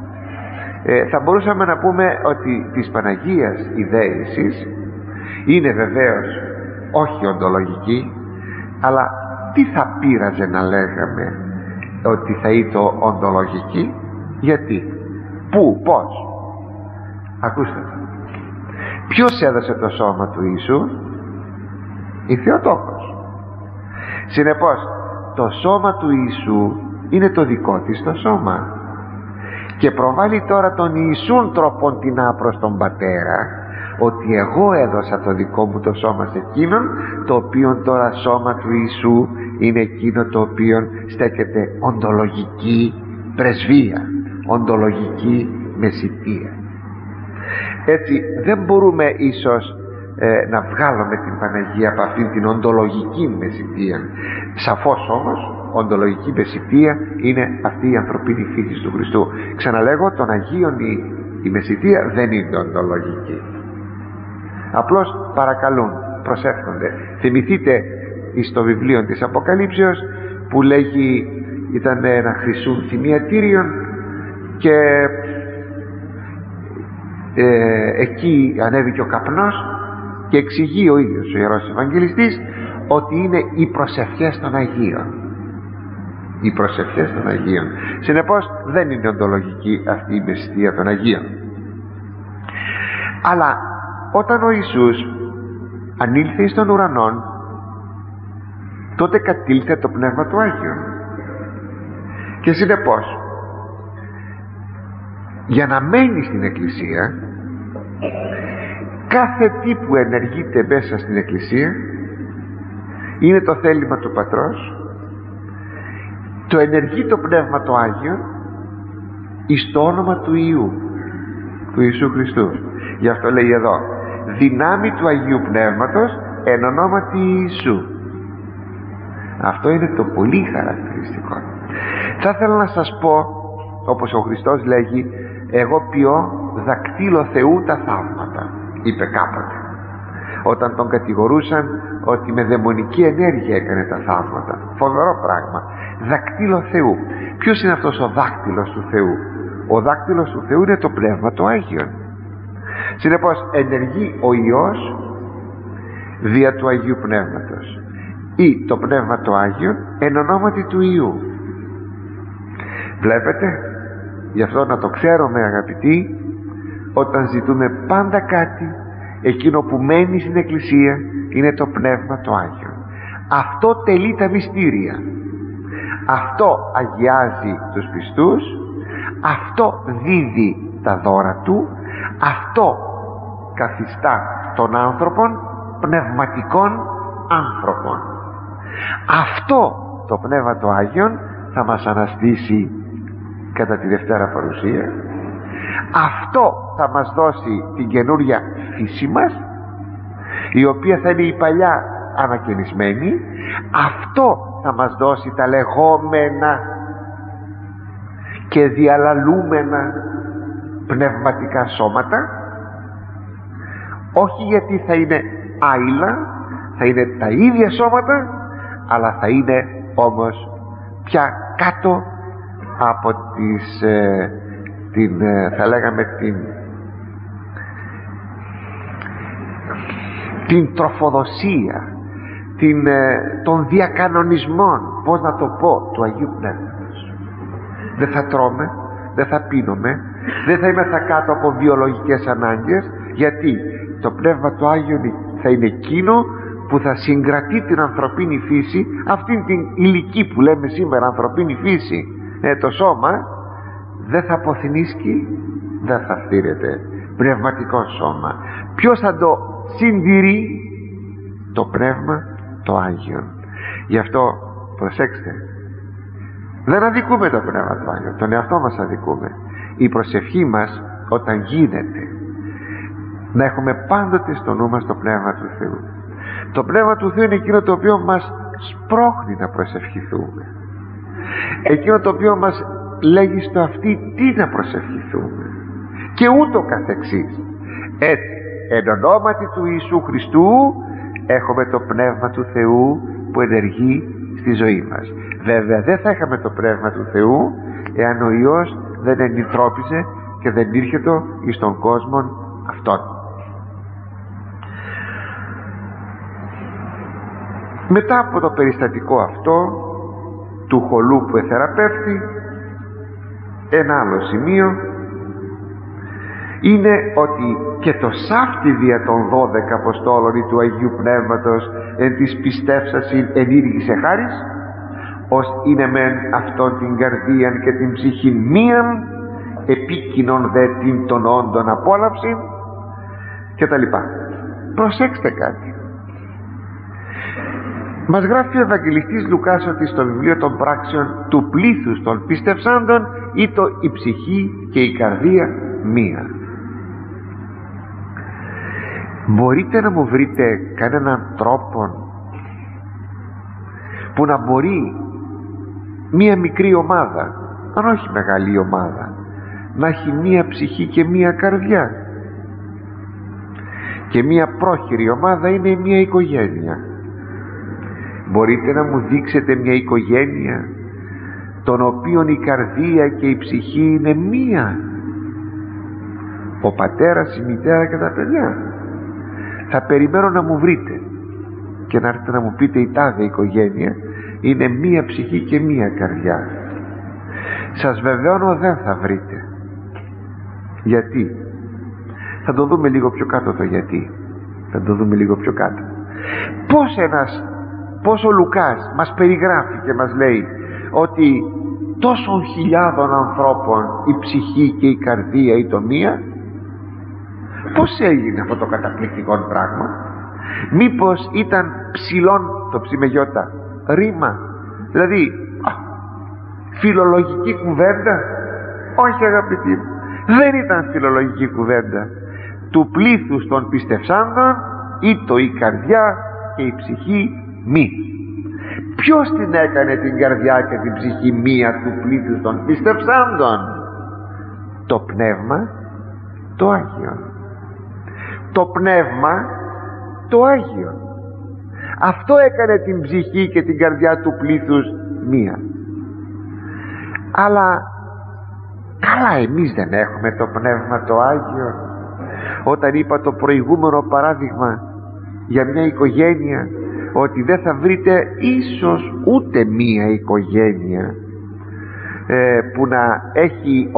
Θα μπορούσαμε να πούμε ότι της Παναγίας η δέησης είναι βεβαίως όχι οντολογική, αλλά τι θα πείραζε να λέγαμε ότι θα ήταν οντολογική? Γιατί, πού, πώς? Ακούστε το. Ποιος έδωσε το σώμα του Ιησού? Η Θεοτόκος. Συνεπώς το σώμα του Ιησού είναι το δικό της το σώμα, και προβάλλει τώρα τον Ιησούν τροποντινά προς τον Πατέρα, ότι εγώ έδωσα το δικό μου το σώμα σε εκείνον, το οποίο τώρα σώμα του Ιησού είναι εκείνο το οποίο στέκεται οντολογική πρεσβεία, οντολογική μεσιτεία. Έτσι δεν μπορούμε ίσως να βγάλουμε την Παναγία από αυτήν την οντολογική μεσιτεία. Σαφώς όμως οντολογική μεσιτεία είναι αυτή η ανθρωπίνη φύση του Χριστού. Ξαναλέγω, των Αγίων η μεσιτεία δεν είναι οντολογική, απλώς παρακαλούν, προσεύχονται. Θυμηθείτε στο βιβλίο της Αποκαλύψεως που λέγει ήταν ένα χρυσούν θυμιατήριον και εκεί ανέβηκε ο καπνός και εξηγεί ο ίδιος ο Ιερός Ευαγγελιστής ότι είναι οι προσευχές των Αγίων. Οι προσευχές των Αγίων. Συνεπώς δεν είναι οντολογική αυτή η μυστία των Αγίων. Αλλά όταν ο Ιησούς ανήλθε εις των ουρανών, τότε κατήλθε το Πνεύμα του Άγιον. Και συνεπώς για να μένει στην Εκκλησία, κάθε τι που ενεργείται μέσα στην Εκκλησία είναι το θέλημα του Πατρός, το ενεργεί το Πνεύμα το Άγιο εις το όνομα του Υιού, του Ιησού Χριστού. Γι' αυτό λέει εδώ, δυνάμει του Αγίου Πνεύματος εν ονόματι Ιησού. Αυτό είναι το πολύ χαρακτηριστικό. Θα ήθελα να σας πω, όπως ο Χριστός λέγει, εγώ ποιώ δακτύλο Θεού τα θαύματα, είπε κάποτε, όταν τον κατηγορούσαν ότι με δαιμονική ενέργεια έκανε τα θαύματα. Φοβερό πράγμα. Δακτύλο Θεού. Ποιος είναι αυτός ο δάκτυλος του Θεού? Ο δάκτυλος του Θεού είναι το Πνεύμα το Άγιον. Συνεπώς ενεργεί ο Υιός δια του Αγίου Πνεύματος ή το Πνεύμα το Άγιον εν ονόματι του Υιού. Βλέπετε, γι' αυτό να το ξέρουμε αγαπητοί, όταν ζητούμε πάντα κάτι, εκείνο που μένει στην Εκκλησία είναι το Πνεύμα το Άγιο. Αυτό τελεί τα μυστήρια, αυτό αγιάζει τους πιστούς, αυτό δίδει τα δώρα του, αυτό καθιστά τον άνθρωπον πνευματικών άνθρωπων. Αυτό το Πνεύμα το Άγιον θα μας αναστήσει κατά τη Δευτέρα Παρουσία. Αυτό θα μας δώσει την καινούρια φύση μας, η οποία θα είναι η παλιά ανακαινισμένη. Αυτό θα μας δώσει τα λεγόμενα και διαλαλούμενα πνευματικά σώματα, όχι γιατί θα είναι άειλα, θα είναι τα ίδια σώματα, αλλά θα είναι όμως πια κάτω από θα λέγαμε την τροφοδοσία, των διακανονισμών, πώς να το πω, του Αγίου Πνεύματος. Δεν θα τρώμε, δεν θα πίνουμε, δεν θα είμαστε κάτω από βιολογικές ανάγκες, γιατί το Πνεύμα του Άγιο θα είναι εκείνο που θα συγκρατεί την ανθρωπίνη φύση, αυτήν την ηλική που λέμε σήμερα ανθρωπίνη φύση. Το σώμα δεν θα αποθυνίσκει, δεν θα φτύρεται. Πνευματικό σώμα. Ποιος θα το συντηρεί? Το Πνεύμα το Άγιο. Γι' αυτό προσέξτε, δεν αδικούμε το Πνεύμα το Άγιο, τον εαυτό μας αδικούμε. Η προσευχή μας όταν γίνεται, να έχουμε πάντοτε στο νου μας το Πνεύμα του Θεού. Το Πνεύμα του Θεού είναι εκείνο το οποίο μας σπρώχνει να προσευχηθούμε, εκείνο το οποίο μας λέγει στο αυτή τι να προσευχηθούμε, και ούτω καθεξής. Έτσι, εν ονόματι του Ιησού Χριστού έχουμε το Πνεύμα του Θεού που ενεργεί στη ζωή μας. Βέβαια δεν θα είχαμε το Πνεύμα του Θεού εάν ο Υιός δεν ενυτρόπιζε και δεν ήρχεται εις τον κόσμο αυτόν. Μετά από το περιστατικό αυτό του χολού που εθεραπεύθη, ένα άλλο σημείο είναι ότι και το σάφτι δια των 12 Αποστόλων ή του Αγίου Πνεύματος εν της πιστεύσασιν ενήργησε χάρις, ως είναι μεν αυτόν την καρδίαν και την ψυχήν μίαν, επίκοινον δε την των όντων απόλαυση και τα λοιπά. Προσέξτε κάτι. Μας γράφει ο Ευαγγελιστής Λουκάς ότι στο βιβλίο των πράξεων του πλήθους των πιστευσάντων ήτο η ψυχή και η καρδία μία. Μπορείτε να μου βρείτε κανέναν τρόπο που να μπορεί μία μικρή ομάδα, αν όχι μεγάλη ομάδα, να έχει μία ψυχή και μία καρδιά? Και μία πρόχειρη ομάδα είναι μία οικογένεια. Μπορείτε να μου δείξετε μια οικογένεια των οποίων η καρδία και η ψυχή είναι μία? Ο πατέρας, η μητέρα και τα παιδιά. Θα περιμένω να μου βρείτε και να έρθετε να μου πείτε η τάδε οικογένεια είναι μία ψυχή και μία καρδιά. Σας βεβαιώνω δεν θα βρείτε. Γιατί? Θα το δούμε λίγο πιο κάτω το γιατί. Θα το δούμε λίγο πιο κάτω. Πώς ο Λουκάς μας περιγράφει και μας λέει ότι τόσων χιλιάδων ανθρώπων η ψυχή και η καρδία ή το μία. Πώς έγινε αυτό το καταπληκτικό πράγμα? Μήπως ήταν ψηλόν το ψημεγιώτα ρήμα, δηλαδή φιλολογική κουβέντα? Όχι αγαπητοί μου, δεν ήταν φιλολογική κουβέντα. Του πλήθους των πιστευσάντων ήτο η καρδιά και η ψυχή μη. Ποιος την έκανε την καρδιά και την ψυχή μία του πλήθους των πιστευσάντων? Το Πνεύμα το Άγιο. Το Πνεύμα το Άγιο. Αυτό έκανε την ψυχή και την καρδιά του πλήθους μία. Αλλά καλά, εμείς δεν έχουμε το Πνεύμα το Άγιο? Όταν είπα το προηγούμενο παράδειγμα για μια οικογένεια, ότι δεν θα βρείτε ίσως ούτε μία οικογένεια που να έχει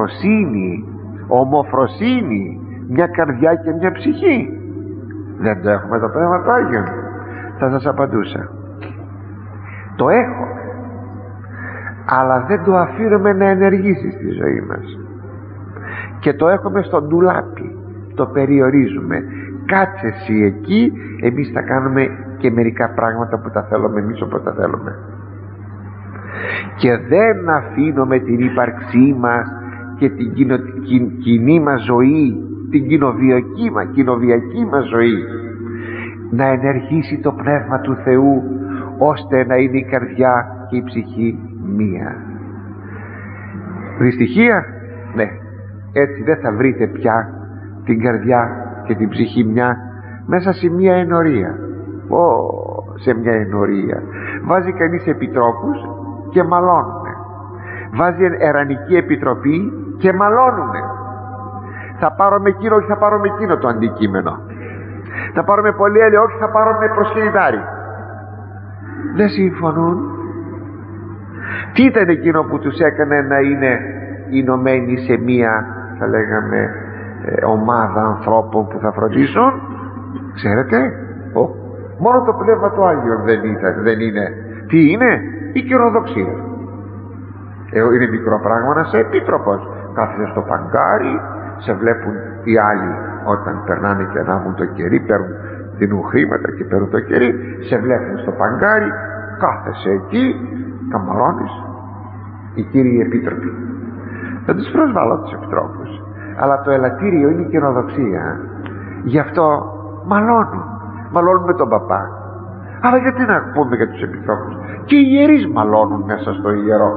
ομοφροσύνη, μια καρδιά και μια ψυχή. Δεν το έχουμε το Πνεύμα το Άγιο? Θα σας απαντούσα, το έχουμε, αλλά δεν το αφήνουμε να ενεργήσει στη ζωή μας και το έχουμε στο ντουλάπι, το περιορίζουμε. Κάτσε εσύ εκεί, εμείς θα κάνουμε και μερικά πράγματα που τα θέλουμε εμείς όπως τα θέλουμε, και δεν αφήνουμε την ύπαρξή μας και την κοινή μας ζωή, την κοινοβιακή μας ζωή να ενεργήσει το Πνεύμα του Θεού, ώστε να είναι η καρδιά και η ψυχή μία. Δυστυχία? Ναι, έτσι δεν θα βρείτε πια την καρδιά και την ψυχή μια μέσα σε μια ενορία. Σε μια ενορία βάζει κανείς επιτρόπους και μαλώνουνε, βάζει ερανική επιτροπή και μαλώνουνε. Θα πάρουμε εκείνο, όχι θα πάρουμε εκείνο το αντικείμενο, θα πάρουμε πολυέλαιο, όχι θα πάρουμε προσκυνητάρι. Δεν συμφωνούν. Τι ήταν εκείνο που τους έκανε να είναι ενωμένοι σε μία, θα λέγαμε, ομάδα ανθρώπων που θα φροντίσουν? Ξέρετε, μόνο το Πνεύμα του Άγιο δεν είναι. Τι είναι? Η καιροδοξία. Είναι μικρό πράγμα να είσαι επίτροπος. Κάθεσαι στο παγκάρι, σε βλέπουν οι άλλοι όταν περνάνε και ανάβουν το κερί, δίνουν χρήματα και παίρνουν το κερί, σε βλέπουν στο παγκάρι, κάθεσαι εκεί, καμαρώνεις. Οι κύριοι επίτροποι, δεν τους προσβάλλω τους επιτρόπους, αλλά το ελαττήριο είναι η καινοδοξία. Γι' αυτό μαλώνουν με τον παπά. Αλλά γιατί να πούμε για τους επιτρόπους? Και οι ιερείς μαλώνουν μέσα στο ιερό.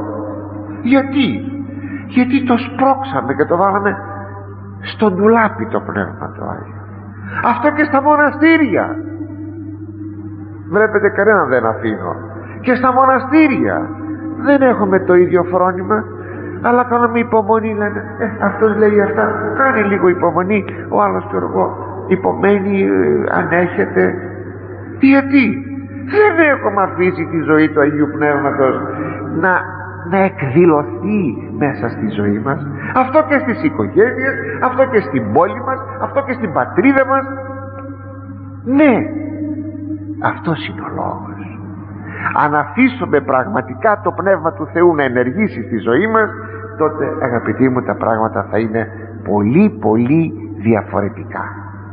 Γιατί το σπρώξαμε και το βάλαμε στο ντουλάπι το Πνεύμα το Άγιο. Αυτό και στα μοναστήρια. Βλέπετε, κανέναν δεν αφήνω. Και στα μοναστήρια δεν έχουμε το ίδιο φρόνημα, αλλά κάνουμε υπομονή. Λένε αυτός λέει αυτά, κάνε λίγο υπομονή. Ο άλλος του εγώ υπομένει, ανέχεται. Γιατί δεν έχουμε αφήσει τη ζωή του Αγίου Πνεύματος να εκδηλωθεί μέσα στη ζωή μας. Αυτό και στις οικογένειες, αυτό και στην πόλη μας, αυτό και στην πατρίδα μας. Ναι, αυτός είναι ο λόγος. Αν αφήσουμε πραγματικά το Πνεύμα του Θεού να ενεργήσει στη ζωή μας, τότε αγαπητοί μου τα πράγματα θα είναι πολύ πολύ διαφορετικά.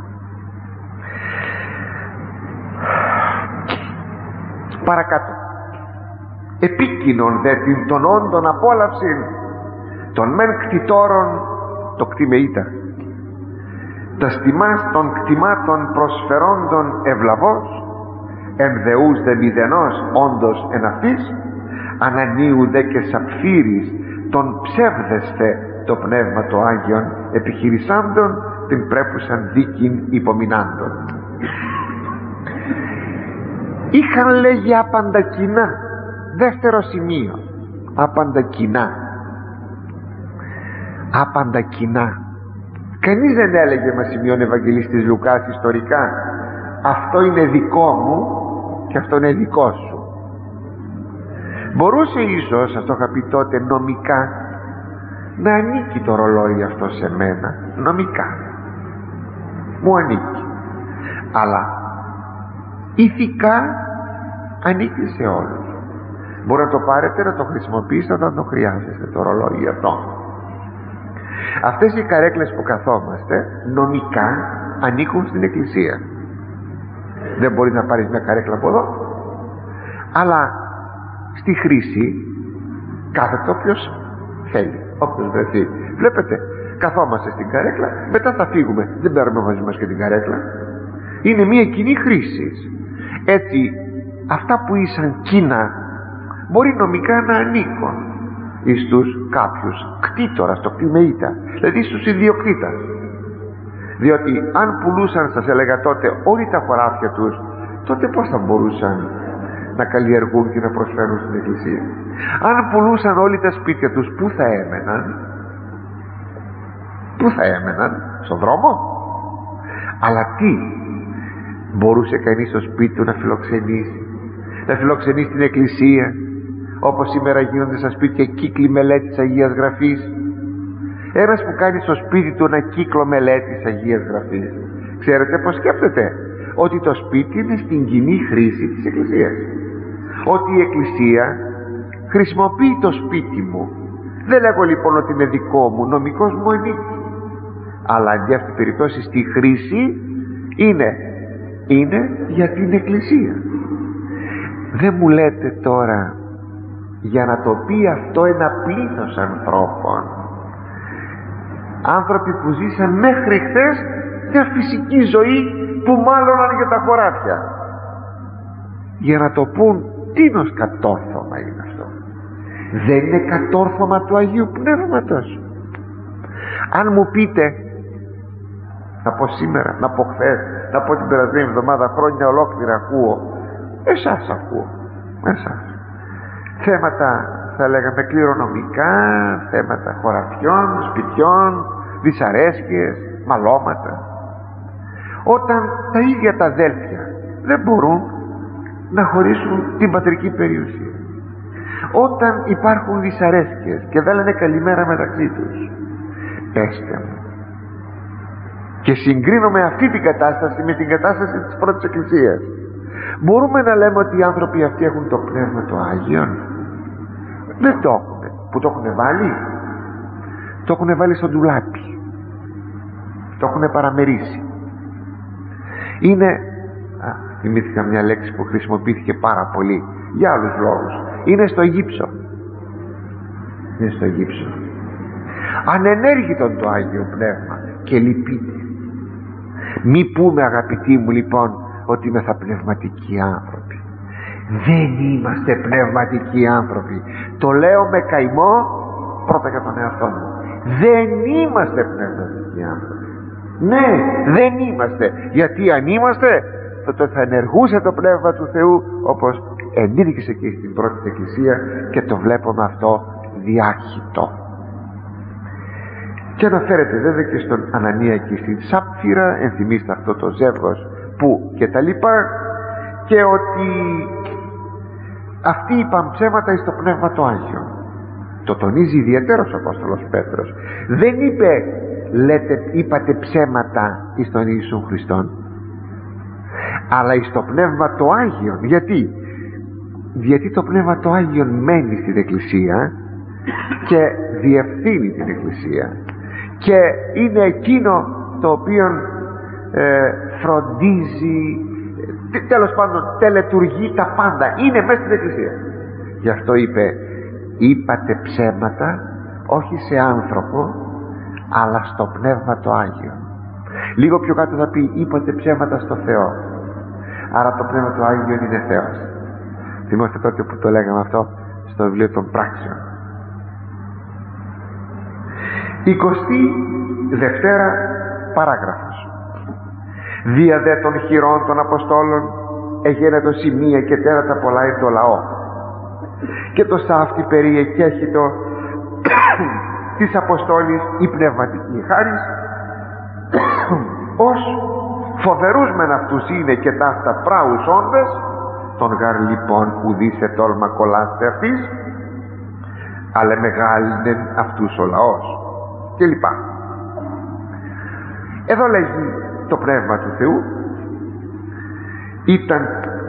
Παρακάτω, επίκεινον δε την των όντων απόλαυσιν των μεν κτητόρων το κτημεΐτα, τα στιμάς των κτημάτων προσφερόντων ευλαβώς, εν δεούς δε μηδενός όντως εν αυτής, ανανίου δε και σαπφύρης των ψεύδεσθε το Πνεύμα το Άγιον επιχειρησάντων την πρέπουσαν δίκην υπομεινάντων. Είχαν, λέγει, απαντακινά. Δεύτερο σημείο, απαντακινά. Κανείς δεν έλεγε, μας σημειώνει ο Ευαγγελιστής Λουκάς ιστορικά, αυτό είναι δικό μου και αυτό είναι δικό σου. Μπορούσε ίσως, σας το είχα πει τότε, νομικά να ανήκει το ρολόι αυτό σε μένα, νομικά μου ανήκει, αλλά ηθικά ανήκει σε όλους. Μπορεί να το πάρετε, να το χρησιμοποιήσετε όταν το χρειάζεστε το ρολόι αυτό. Αυτές οι καρέκλες που καθόμαστε νομικά ανήκουν στην Εκκλησία. Δεν μπορεί να πάρεις μια καρέκλα από εδώ, αλλά στη χρήση κάθεται όποιος θέλει, όποιος βρεθεί. Βλέπετε, καθόμαστε στην καρέκλα, μετά θα φύγουμε, δεν παίρνουμε μαζί μας και την καρέκλα. Είναι μια κοινή χρήση. Έτσι αυτά που ήσαν κοινά μπορεί νομικά να ανήκουν εις τους κάποιους κτήτορα, στο κτημεΐτα, δηλαδή στους ιδιοκτήτας. Διότι αν πουλούσαν, σας έλεγα τότε, όλοι τα χωράφια τους, τότε πώς θα μπορούσαν να καλλιεργούν και να προσφέρουν στην Εκκλησία? Αν πουλούσαν όλοι τα σπίτια τους, πού θα έμεναν? Πού θα έμεναν? Στον δρόμο? Αλλά τι μπορούσε κανείς στο σπίτι του να φιλοξενήσει? Να φιλοξενήσει την Εκκλησία, όπως σήμερα γίνονται στα σπίτια κύκλοι μελέτης Αγίας Γραφής. Ένας που κάνει στο σπίτι του ένα κύκλο μελέτης Αγίας Γραφής, ξέρετε πως σκέφτεται? Ότι το σπίτι είναι στην κοινή χρήση της Εκκλησίας, ότι η Εκκλησία χρησιμοποιεί το σπίτι μου. Δεν λέγω λοιπόν ότι είναι δικό μου, νομικός μου ανήκει, αλλά αντί αυτή περιπτώσει στη χρήση είναι για την Εκκλησία. Δεν μου λέτε τώρα, για να το πει αυτό ένα πλήθος ανθρώπων, άνθρωποι που ζήσαν μέχρι χθες μια φυσική ζωή που μάλλοναν για τα χωράφια, για να το πούν τίνος κατόρθωμα είναι αυτό? Δεν είναι κατόρθωμα του Αγίου Πνεύματος? Αν μου πείτε, να πω σήμερα, να πω χθες, να πω την περασμένη εβδομάδα, χρόνια ολόκληρα ακούω, εσάς ακούω, εσάς, θέματα θα λέγαμε κληρονομικά, θέματα χωραφιών, σπιτιών, δυσαρέσκειες, μαλώματα. Όταν τα ίδια τα αδέλφια δεν μπορούν να χωρίσουν την πατρική περιουσία, όταν υπάρχουν δυσαρέσκειες και δεν λένε καλημέρα μεταξύ τους, πέστε μου, και συγκρίνουμε αυτή την κατάσταση με την κατάσταση της πρώτης Εκκλησίας, μπορούμε να λέμε ότι οι άνθρωποι αυτοί έχουν το Πνεύμα το Άγιον? Δεν το έχουν. Που το έχουν βάλει? Το έχουν βάλει στο ντουλάπι, το έχουν παραμερίσει. Είναι, θυμήθηκα μια λέξη που χρησιμοποιήθηκε πάρα πολύ για άλλους λόγους, είναι στο γύψο. Είναι στο γύψο. Ανενέργητον το Άγιο Πνεύμα και λυπείται. Μη πούμε, αγαπητοί μου, λοιπόν, ότι είμαστε πνευματικοί άνθρωποι. Δεν είμαστε πνευματικοί άνθρωποι. Το λέω με καημό πρώτα για τον εαυτό μου. Δεν είμαστε πνευματικοί άνθρωποι. Ναι, δεν είμαστε. Γιατί αν είμαστε, τότε θα ενεργούσε το Πνεύμα του Θεού όπως ενήργησε και στην πρώτη Εκκλησία, και το βλέπουμε αυτό διάχυτο. Και αναφέρεται βέβαια και στον Ανανία και στην Σάπφυρα, ενθυμίστε αυτό το ζεύγος που και τα λοιπά, και ότι αυτοί είπαν ψέματα εις το Πνεύμα το Άγιο. Το τονίζει ιδιαίτερος ο Απόστολος Πέτρος. Δεν είπε, είπατε ψέματα εις τον Ιησούν Χριστόν, αλλά εις το Πνεύμα το Άγιο. Γιατί το Πνεύμα το Άγιο μένει στην Εκκλησία και διευθύνει την Εκκλησία, και είναι εκείνο το οποίο φροντίζει, τέλος πάντων τελετουργεί τα πάντα, είναι μέσα στην Εκκλησία. Γι' αυτό είπατε ψέματα όχι σε άνθρωπο, αλλά στο Πνεύμα το Άγιο. Λίγο πιο κάτω θα πει, είπατε ψέματα στο Θεό. Άρα το Πνεύμα το Άγιο είναι Θεός. Θυμάστε τότε που το λέγαμε αυτό στο βιβλίο των Πράξεων. 22 παράγραφος. Δια δε των χειρών των Αποστόλων εγένετο σημεία και τέρατα πολλά εν το λαό, και το σάφτη περιεκέχητο της Αποστόλης η πνευματική χάρις, ως φοβερούς μεν αυτούς είναι και ταύτα πράους όντες, τον γαρ λοιπόν ουδήσε τόλμα κολλάστε αυτής, αλλά μεγάλυνε αυτούς ο λαός και λοιπά. Εδώ λέγει το Πνεύμα του Θεού ήταν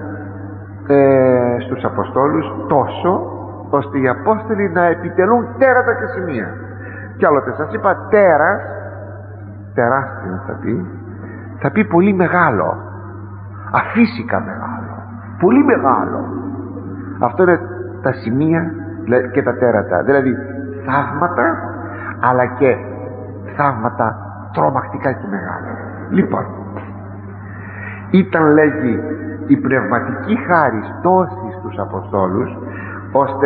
στους Αποστόλους τόσο ώστε οι Απόστολοι να επιτελούν τέρατα και σημεία. Κι άλλοτε σας είπα τέρας, τεράστιο θα πει πολύ μεγάλο, αφύσικα μεγάλο, πολύ μεγάλο. Αυτό είναι τα σημεία και τα τέρατα, δηλαδή θαύματα, αλλά και θαύματα τρομακτικά και μεγάλα. Λοιπόν, ήταν, λέγει, η πνευματική χάρις τόση στους Αποστόλους ώστε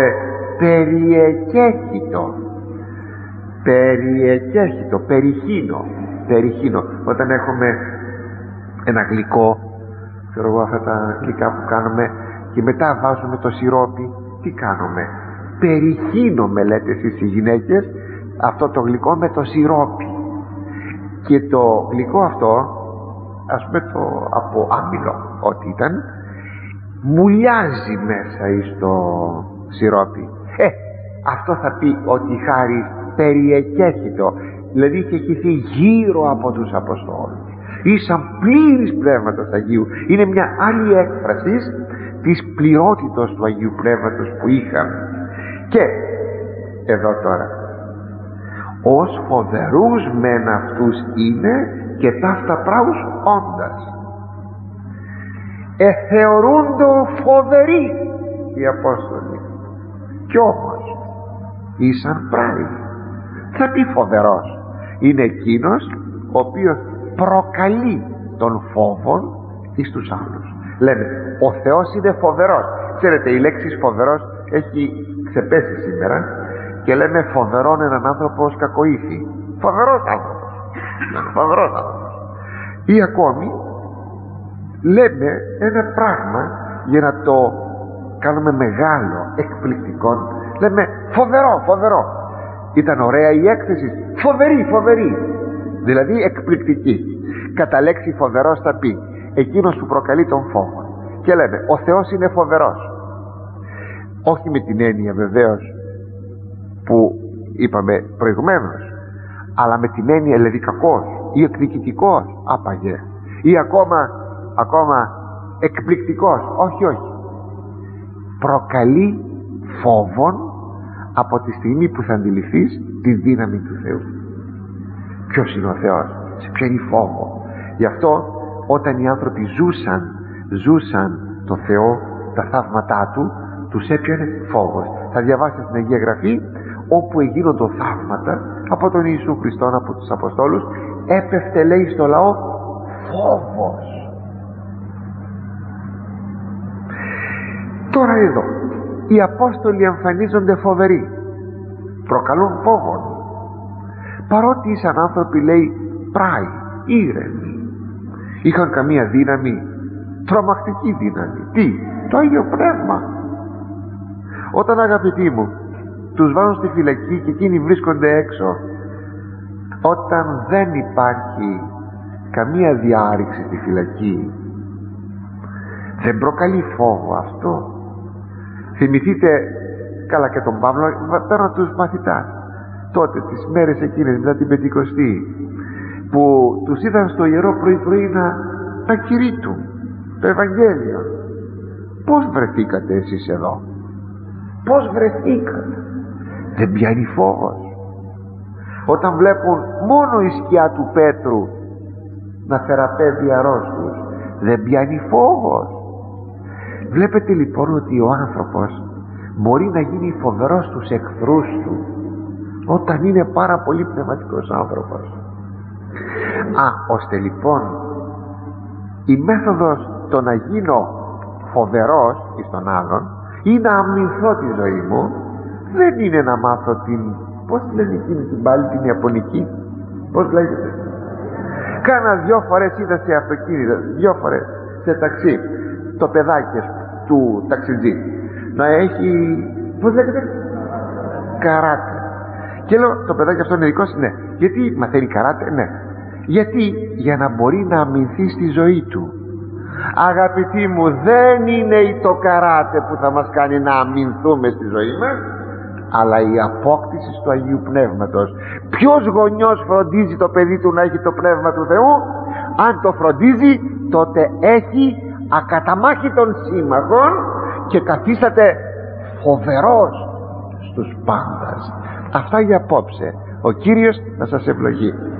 περιχύνω. Όταν έχουμε ένα γλυκό, ξέρω εγώ, αυτά τα γλυκά που κάνουμε και μετά βάζουμε το σιρόπι, τι κάνουμε? Περιχύνουμε, λέτε εσείς οι γυναίκες, αυτό το γλυκό με το σιρόπι. Και το γλυκό αυτό, ας πούμε το από άμυλο ό,τι ήταν, μουλιάζει μέσα εις το σιρόπι. Αυτό θα πει ότι η χάρις περιεκέχητο, δηλαδή είχε χυθεί γύρω από τους Αποστόλους, ήσαν πλήρης Πνεύματος Αγίου. Είναι μια άλλη έκφραση της πληρότητος του Αγίου Πνεύματος που είχαν. Και εδώ τώρα, ως φοβερούς μεν αυτούς είναι και ταύτα πράους όντας, θεωρούντο φοβεροί οι Απόστολοι, κι όμως ήσαν πράοι. Θα πει φοβερός, είναι εκείνος ο οποίος προκαλεί τον φόβο εις τους άλλους. Λένε ο Θεός είναι φοβερός. Ξέρετε, η λέξη φοβερός έχει ξεπέσει σήμερα και λέμε φοβερόν έναν άνθρωπο ως κακοήθη. Φοβερός άνθρωπος. Ή ακόμη λέμε ένα πράγμα για να το κάνουμε μεγάλο, εκπληκτικό, λέμε φοβερό. Ήταν ωραία η έκθεση, φοβερή, δηλαδή εκπληκτική. Κατά λέξη φοβερός θα πει εκείνος που προκαλεί τον φόβο. Και λέμε ο Θεός είναι φοβερός, όχι με την έννοια βεβαίως που είπαμε προηγουμένως, αλλά με την έννοια δηλαδή κακός ή εκδικητικός, άπαγε, ή ακόμα εκπληκτικός. Όχι, προκαλεί φόβον από τη στιγμή που θα αντιληφθείς τη δύναμη του Θεού. Ποιος είναι ο Θεός, σε πιάνει φόβο. Γι' αυτό όταν οι άνθρωποι ζούσαν το Θεό, τα θαύματά του, τους έπιανε φόβος. Θα διαβάσετε στην Αγία Γραφή όπου εγίνονται θαύματα από τον Ιησού Χριστόν, από τους Αποστόλους, έπεφτε, λέει, στο λαό φόβος. Τώρα εδώ οι Απόστολοι εμφανίζονται φοβεροί, προκαλούν φόβο, παρότι ήσαν άνθρωποι, λέει, πράοι, ήρεμοι, είχαν καμία δύναμη, τρομακτική δύναμη. Τι? Το Άγιο Πνεύμα. Όταν, αγαπητοί μου, τους βάζουν στη φυλακή και εκείνοι βρίσκονται έξω, όταν δεν υπάρχει καμία διάρρηξη στη φυλακή, δεν προκαλεί φόβο αυτό? Θυμηθείτε καλά και τον Παύλο, παίρνω τους μαθητάς τότε τις μέρες εκείνες μετά την Πεντηκοστή, που τους είδαν στο ιερό πρωί να κηρύττουν το Ευαγγέλιο. Πώς βρεθήκατε εσείς εδώ? Πώς βρεθήκατε? Δεν πιάνει φόβος? Όταν βλέπουν μόνο η σκιά του Πέτρου να θεραπεύει αρρώστους, δεν πιάνει φόβος? Βλέπετε λοιπόν ότι ο άνθρωπος μπορεί να γίνει φοβερός στους εχθρούς του όταν είναι πάρα πολύ πνευματικός άνθρωπος. Ώστε λοιπόν η μέθοδος το να γίνω φοβερός εις τον άλλον ή να αμυνθώ τη ζωή μου δεν είναι να μάθω την, πώς λένε εκείνη την πάλι, την Ιαπωνική, πώς λέγεται, κάνα 2 φορές είδα σε αυτοκίνητο, 2 φορές σε ταξί, το παιδάκι του ταξιτζή να έχει, πώς λέγεται, καράτε. Και λέω, το παιδάκι αυτό είναι δικός? Ναι. Γιατί μαθαίνει καράτε? Ναι. Γιατί? Για να μπορεί να αμυνθεί στη ζωή του. Αγαπητοί μου, δεν είναι το καράτε που θα μας κάνει να αμυνθούμε στη ζωή μας, αλλά η απόκτηση του Αγίου Πνεύματος. Ποιος γονιός φροντίζει το παιδί του να έχει το Πνεύμα του Θεού? Αν το φροντίζει, τότε έχει ακαταμάχητον σύμμαχον και καθίσταται φοβερός στους πάντας. Αυτά για απόψε. Ο Κύριος να σας ευλογεί.